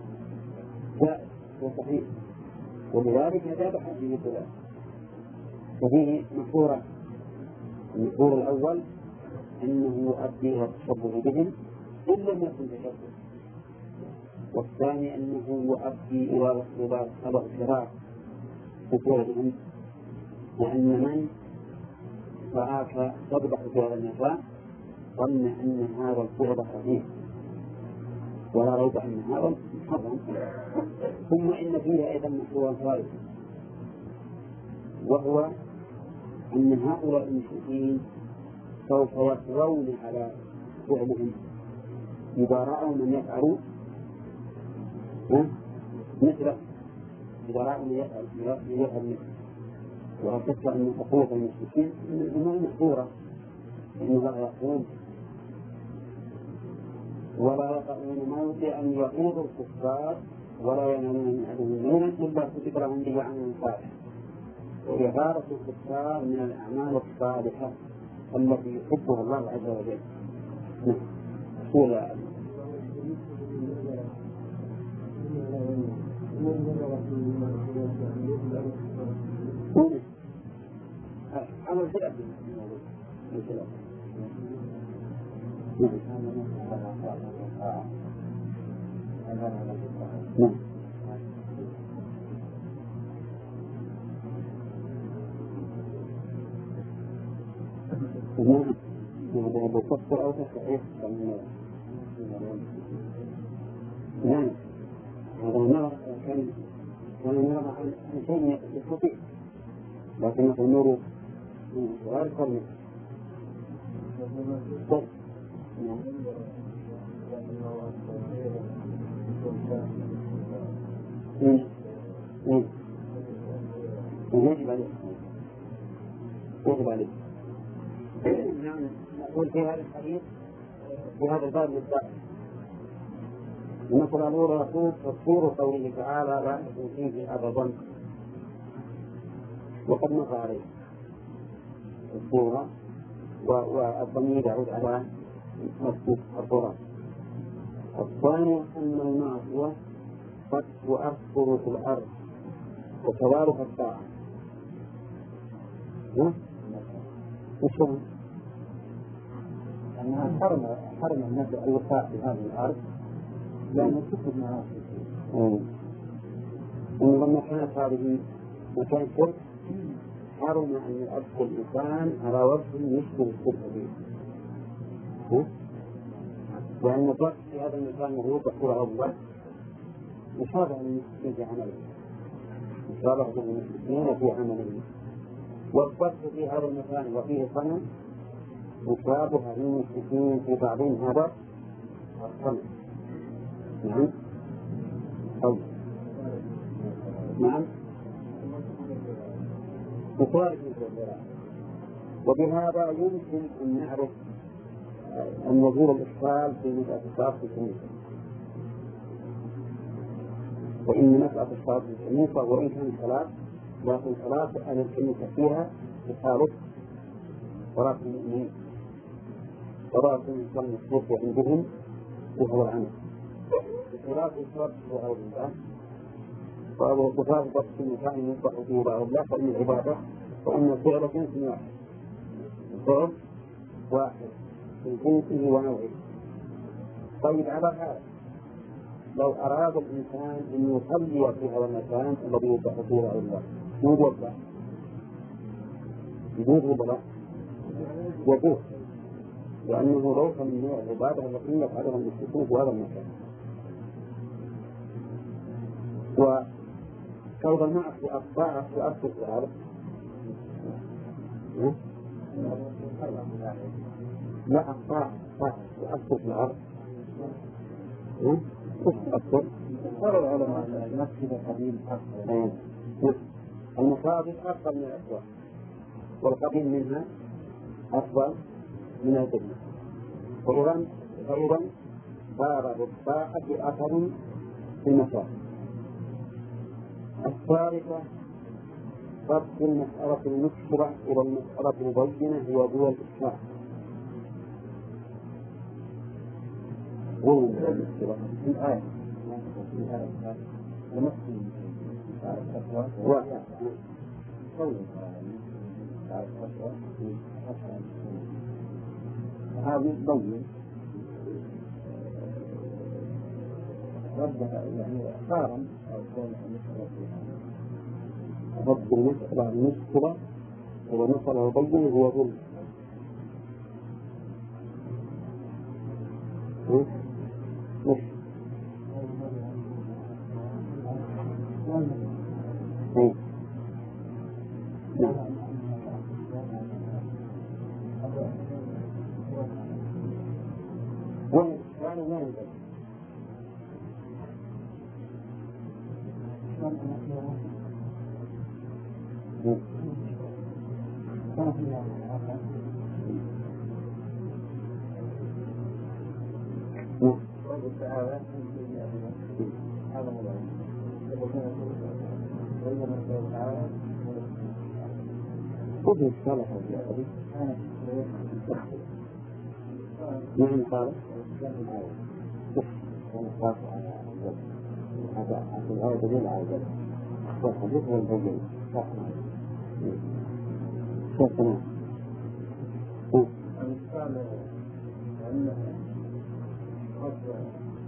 Speaker 1: جائز وصحيح، ولذلك ذبح في مثل ذلك. وفيه مشهورة. المشهور الأول أنه يؤدي إلى التشبه بهم إن لم يكن تشبه، والثاني أنه يؤدي إلى الاغترار بفعلهم، لأن من رآك تذبح في هذا المكان ظن أن هذا الفعل صحيح ولا ريب أن هذا محرم. ثم إن فيه أيضا مشهورا ثالثا، وهو أن هؤلاء المشركين سوف يطغون على فعلهم إذا رأوا من يفعل مثله، إذا رأوا من يفعل مثله. وأعتقد أن حقوق المشركين من الأمور محظورة، إن الله يقول ولا يطعون موضعا يغيظ الكفار ولا ينالون من عدو مينا إلا كتب لهم به عمل صالح. وإغارة الكفار من الأعمال الصالحة التي يحبها الله عز وجل. نعم. عمل في الأبد بكفر أو تصحيح نعم. هذا ما كان نرى عن شيء يستطيع، لكن الأمور غير قريب. يجب عليه نعم. نقول في هذا الحديث في هذا الباب بالذات المسألة الأولى يقول تفسير قوله تعالى لا تكن فيه أبدا، وقد مر عليه الصورة والضمير يعود على مسجد القرآن. الثاني أن المعصية قد تؤثر في الأرض وكذلك الطاعة. وشو؟ أنها حرم الناس الوفاء في هذه الأرض لأنه تكتب معاصي. لما كانت هذه مكان شرك حرم أن يؤدي الإنسان على وجه يشبه الشرك به، لأن الضغط في هذا المكان وهو بحور الله مشابه للمسلمين في عمله، مشابه للمسلمين في عمله. والضغط في هذا المكان وفيه صنم مشابه للمسلمين في بعضهم هذا الصنم. نعم أو نعم مشارك في الزراعة. وبهذا يمكن أن نعرف أن يزول الإشكال في مسألة الصلاة في الكنيسة. وإن مسألة الصلاة في الكنيسة وإن كان صلاة لكن صلاة أهل الكنيسة فيها بخالف صلاة المؤمنين، صلاة الإنسان المشروع عندهم وهو العمل بخلاف الصلاة في غير الله. وهو بخلاف ضبط المكان يصبح فيه بعض الله، فإن العبادة وإن الفعل جنس واحد، الفعل واحد في جنسه ونوعه. طيب على هذا لو أراد الإنسان أن يصلي في هذا المكان الذي يصبح فيه بعض الله يوجد له يجوز ولا يجوز، لأنه ليس من نوع العبادة التي يفعلها المشركون في هذا المكان. وكيف المعصية الطاعة تؤثر في الأرض؟ لا الطاعة تؤثر في الأرض. تؤثر قال العلماء المسجد القديم المصادر أفضل من الأسواق، والقديم منها أفضل من الجنة. فإذا صار بالطاعة أثر في المكان. الثالثة ضبط المسألة المشكلة إلى المسألة المبينة هي دول الإسلام. وين المشكلة؟ الآية واحد
Speaker 2: هذه ضيق ردها يعني قارن أو كونها مشكلة فيها رد المشكلة هو مثلا ضيق هو ظلم مش كيف يصلح هذا؟ من قال؟ هذا الغرض دليل على ذلك. والحديث هو الدليل. كيف تمام؟ قال أنه أفضل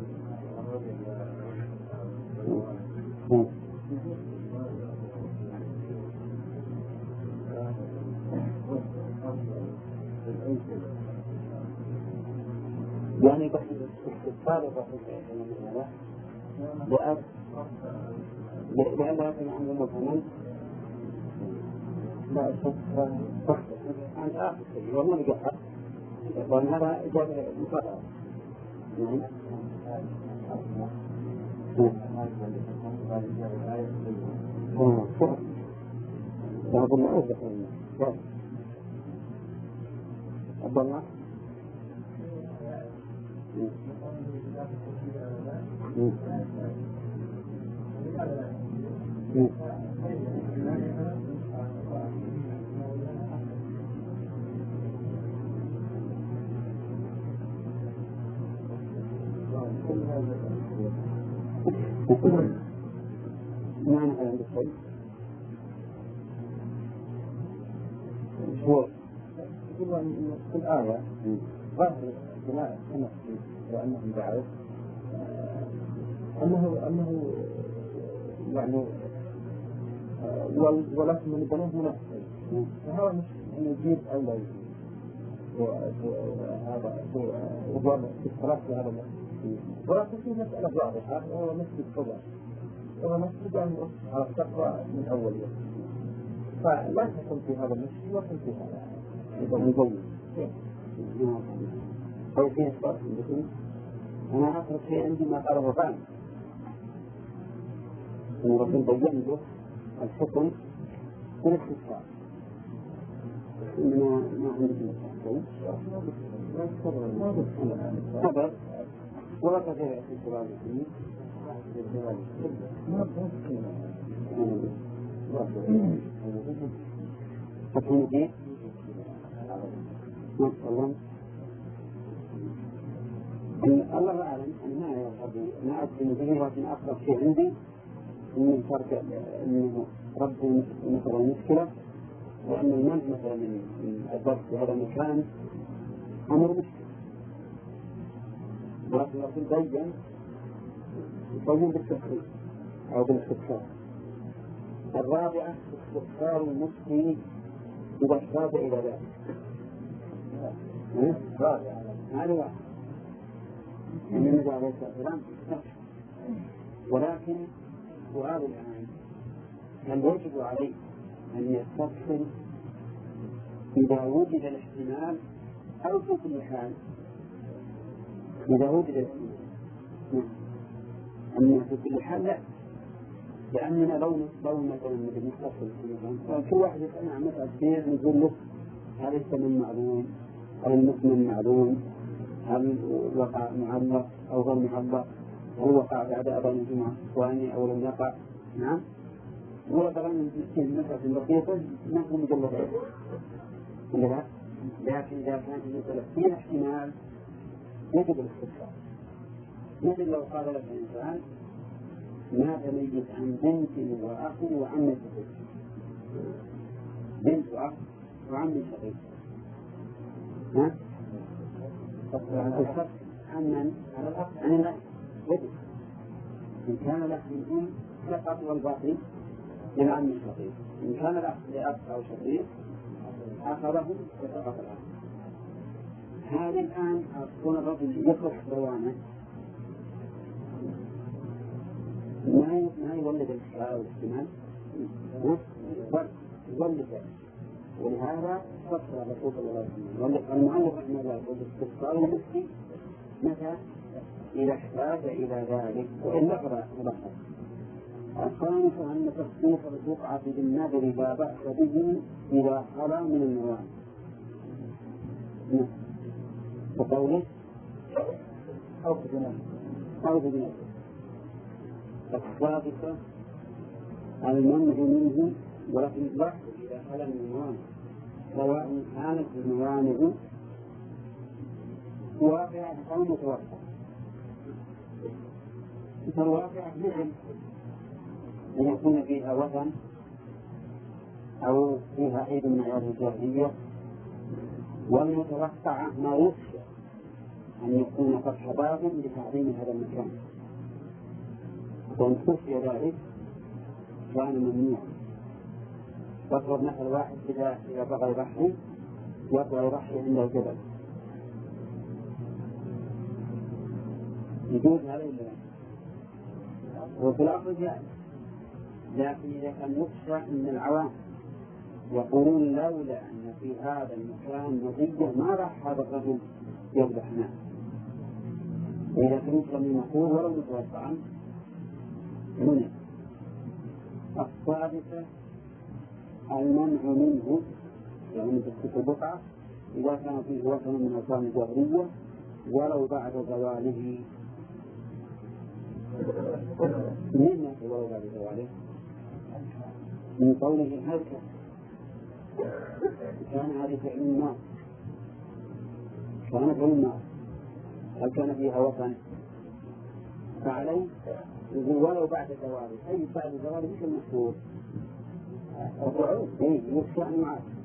Speaker 2: يعني استفسار الرسول لأن يكون عنه مفهوم لا شك عن آخر شيء والله يقحر وأن هذا إجابة مفرغة نعم بعض الناس عبد الله ما نعلم بالشيء هو في الآية ظاهر بناء نفسي وأنهم دعوا أنه يعني ولكن من بنوه منافسين فهذا مش يجيب أو لا يجيب وهذا وضع استفراغ في هذا المسجد ولكن في مسألة واضحة وهو مسجد كبر وهو مسجد أن يؤسس على التقوى من أول يوم فلا تكون في هذا المسجد وكن في هذا إذا مزين أو فيه فرق عندكم أنا أخرج شيء عندي ما قاله فعلا أن الرسول بيّن له الحكم بالاستفسار إنما ما عندي سبب ولا كثير في القرآن الكريم تكون دي نتكلم الله أعلم أن ما أدري به لكن أقرب شيء عندي إن فرق إنه رد مثل المشكلة وأن المنع مثلا من الضبط في هذا المكان أمر مشكلة ولكن الرسول بيّن بالتفريق أو بالاستفسار. الرابعة استفسار المفتي إذا احتاج إلى ذلك. رابعة هذا واحد أن النبي عليه الصلاة والسلام ولكن سؤال الآن هل يجب عليه أن يستفسر إذا وجد الاحتمال أو في كل حال إذا وجد الاحتمال أن في كل حال لا لأننا لو مثلا نستفسر كل واحد يسألنا عن مسألة كبير نقول له هل الثمن معلوم هل المثمن معلوم هل وقع معلق أو غير معلق هل وقع بعد أذان الجمعة ثاني أو لم يقع نعم ولا طبعا نسكن مسألة بسيطة نحن مجلدين لكن إذا كانت المسألة فيها احتمال يجب الاستفسار مثل لو قال لك الإنسان مات ميت عن بنت وأخ وعمة بنت وأخ
Speaker 1: وعم شقيق. ها؟ الفصل عن من؟ عن الأخ يجب. إن كان الأخ من فقط والباقي من عم شقيق. إن كان الأخ لأخ أو شقيق أخذه وسقط الأخ. هذا الآن أكون الرجل يصلح بوانه ما يولد الإشكال والاحتمال يولد. ولهذا فسر الرسول صلى الله عليه وسلم المؤلف رحمه الله يقول الاستفسار المسكي متى إذا احتاج إلى ذلك وإن لحظة مبحث. الخامسة أن تصديق البقعة بالنذر لا بأس به إذا خلا من الموانع. وقوله أو بنذر. السادسة المنع منه ولكن البحث إذا خلا من الموانع سواء كانت الموانع واقعة أو متوقعة. فالواقعة مثل أن يكون فيها وثن أو فيها عيد من أعياد الجاهلية، والمتوقعة ما يخشى أن يكون فتح باب لتعظيم هذا المكان، وإن خشي ذلك كان ممنوعا. واضرب مثل واحد إذا بغى يضحي يبغى يضحي عند الجبل يجوز هذا ولا لا؟ وفي الأصل جائز، لكن إذا كان يخشى أن العوام يقولون لولا أن في هذا المكان مضية ما راح هذا الرجل يذبح ناس، وإذا كان يسلم المقول ولو متوقعا منع. السادسة المنع منه يعني تسكت البقعة إذا كان فيه وثن من أوثان الجاهلية ولو بعد زواله. من ولو بعد زواله من قوله هلك كان هذه فعل الناس كان فعل الناس هل كان فيها وثن فعليه يقول ولو بعد زواله. أي بعد زواله مش المشهور الرعود يخشى معه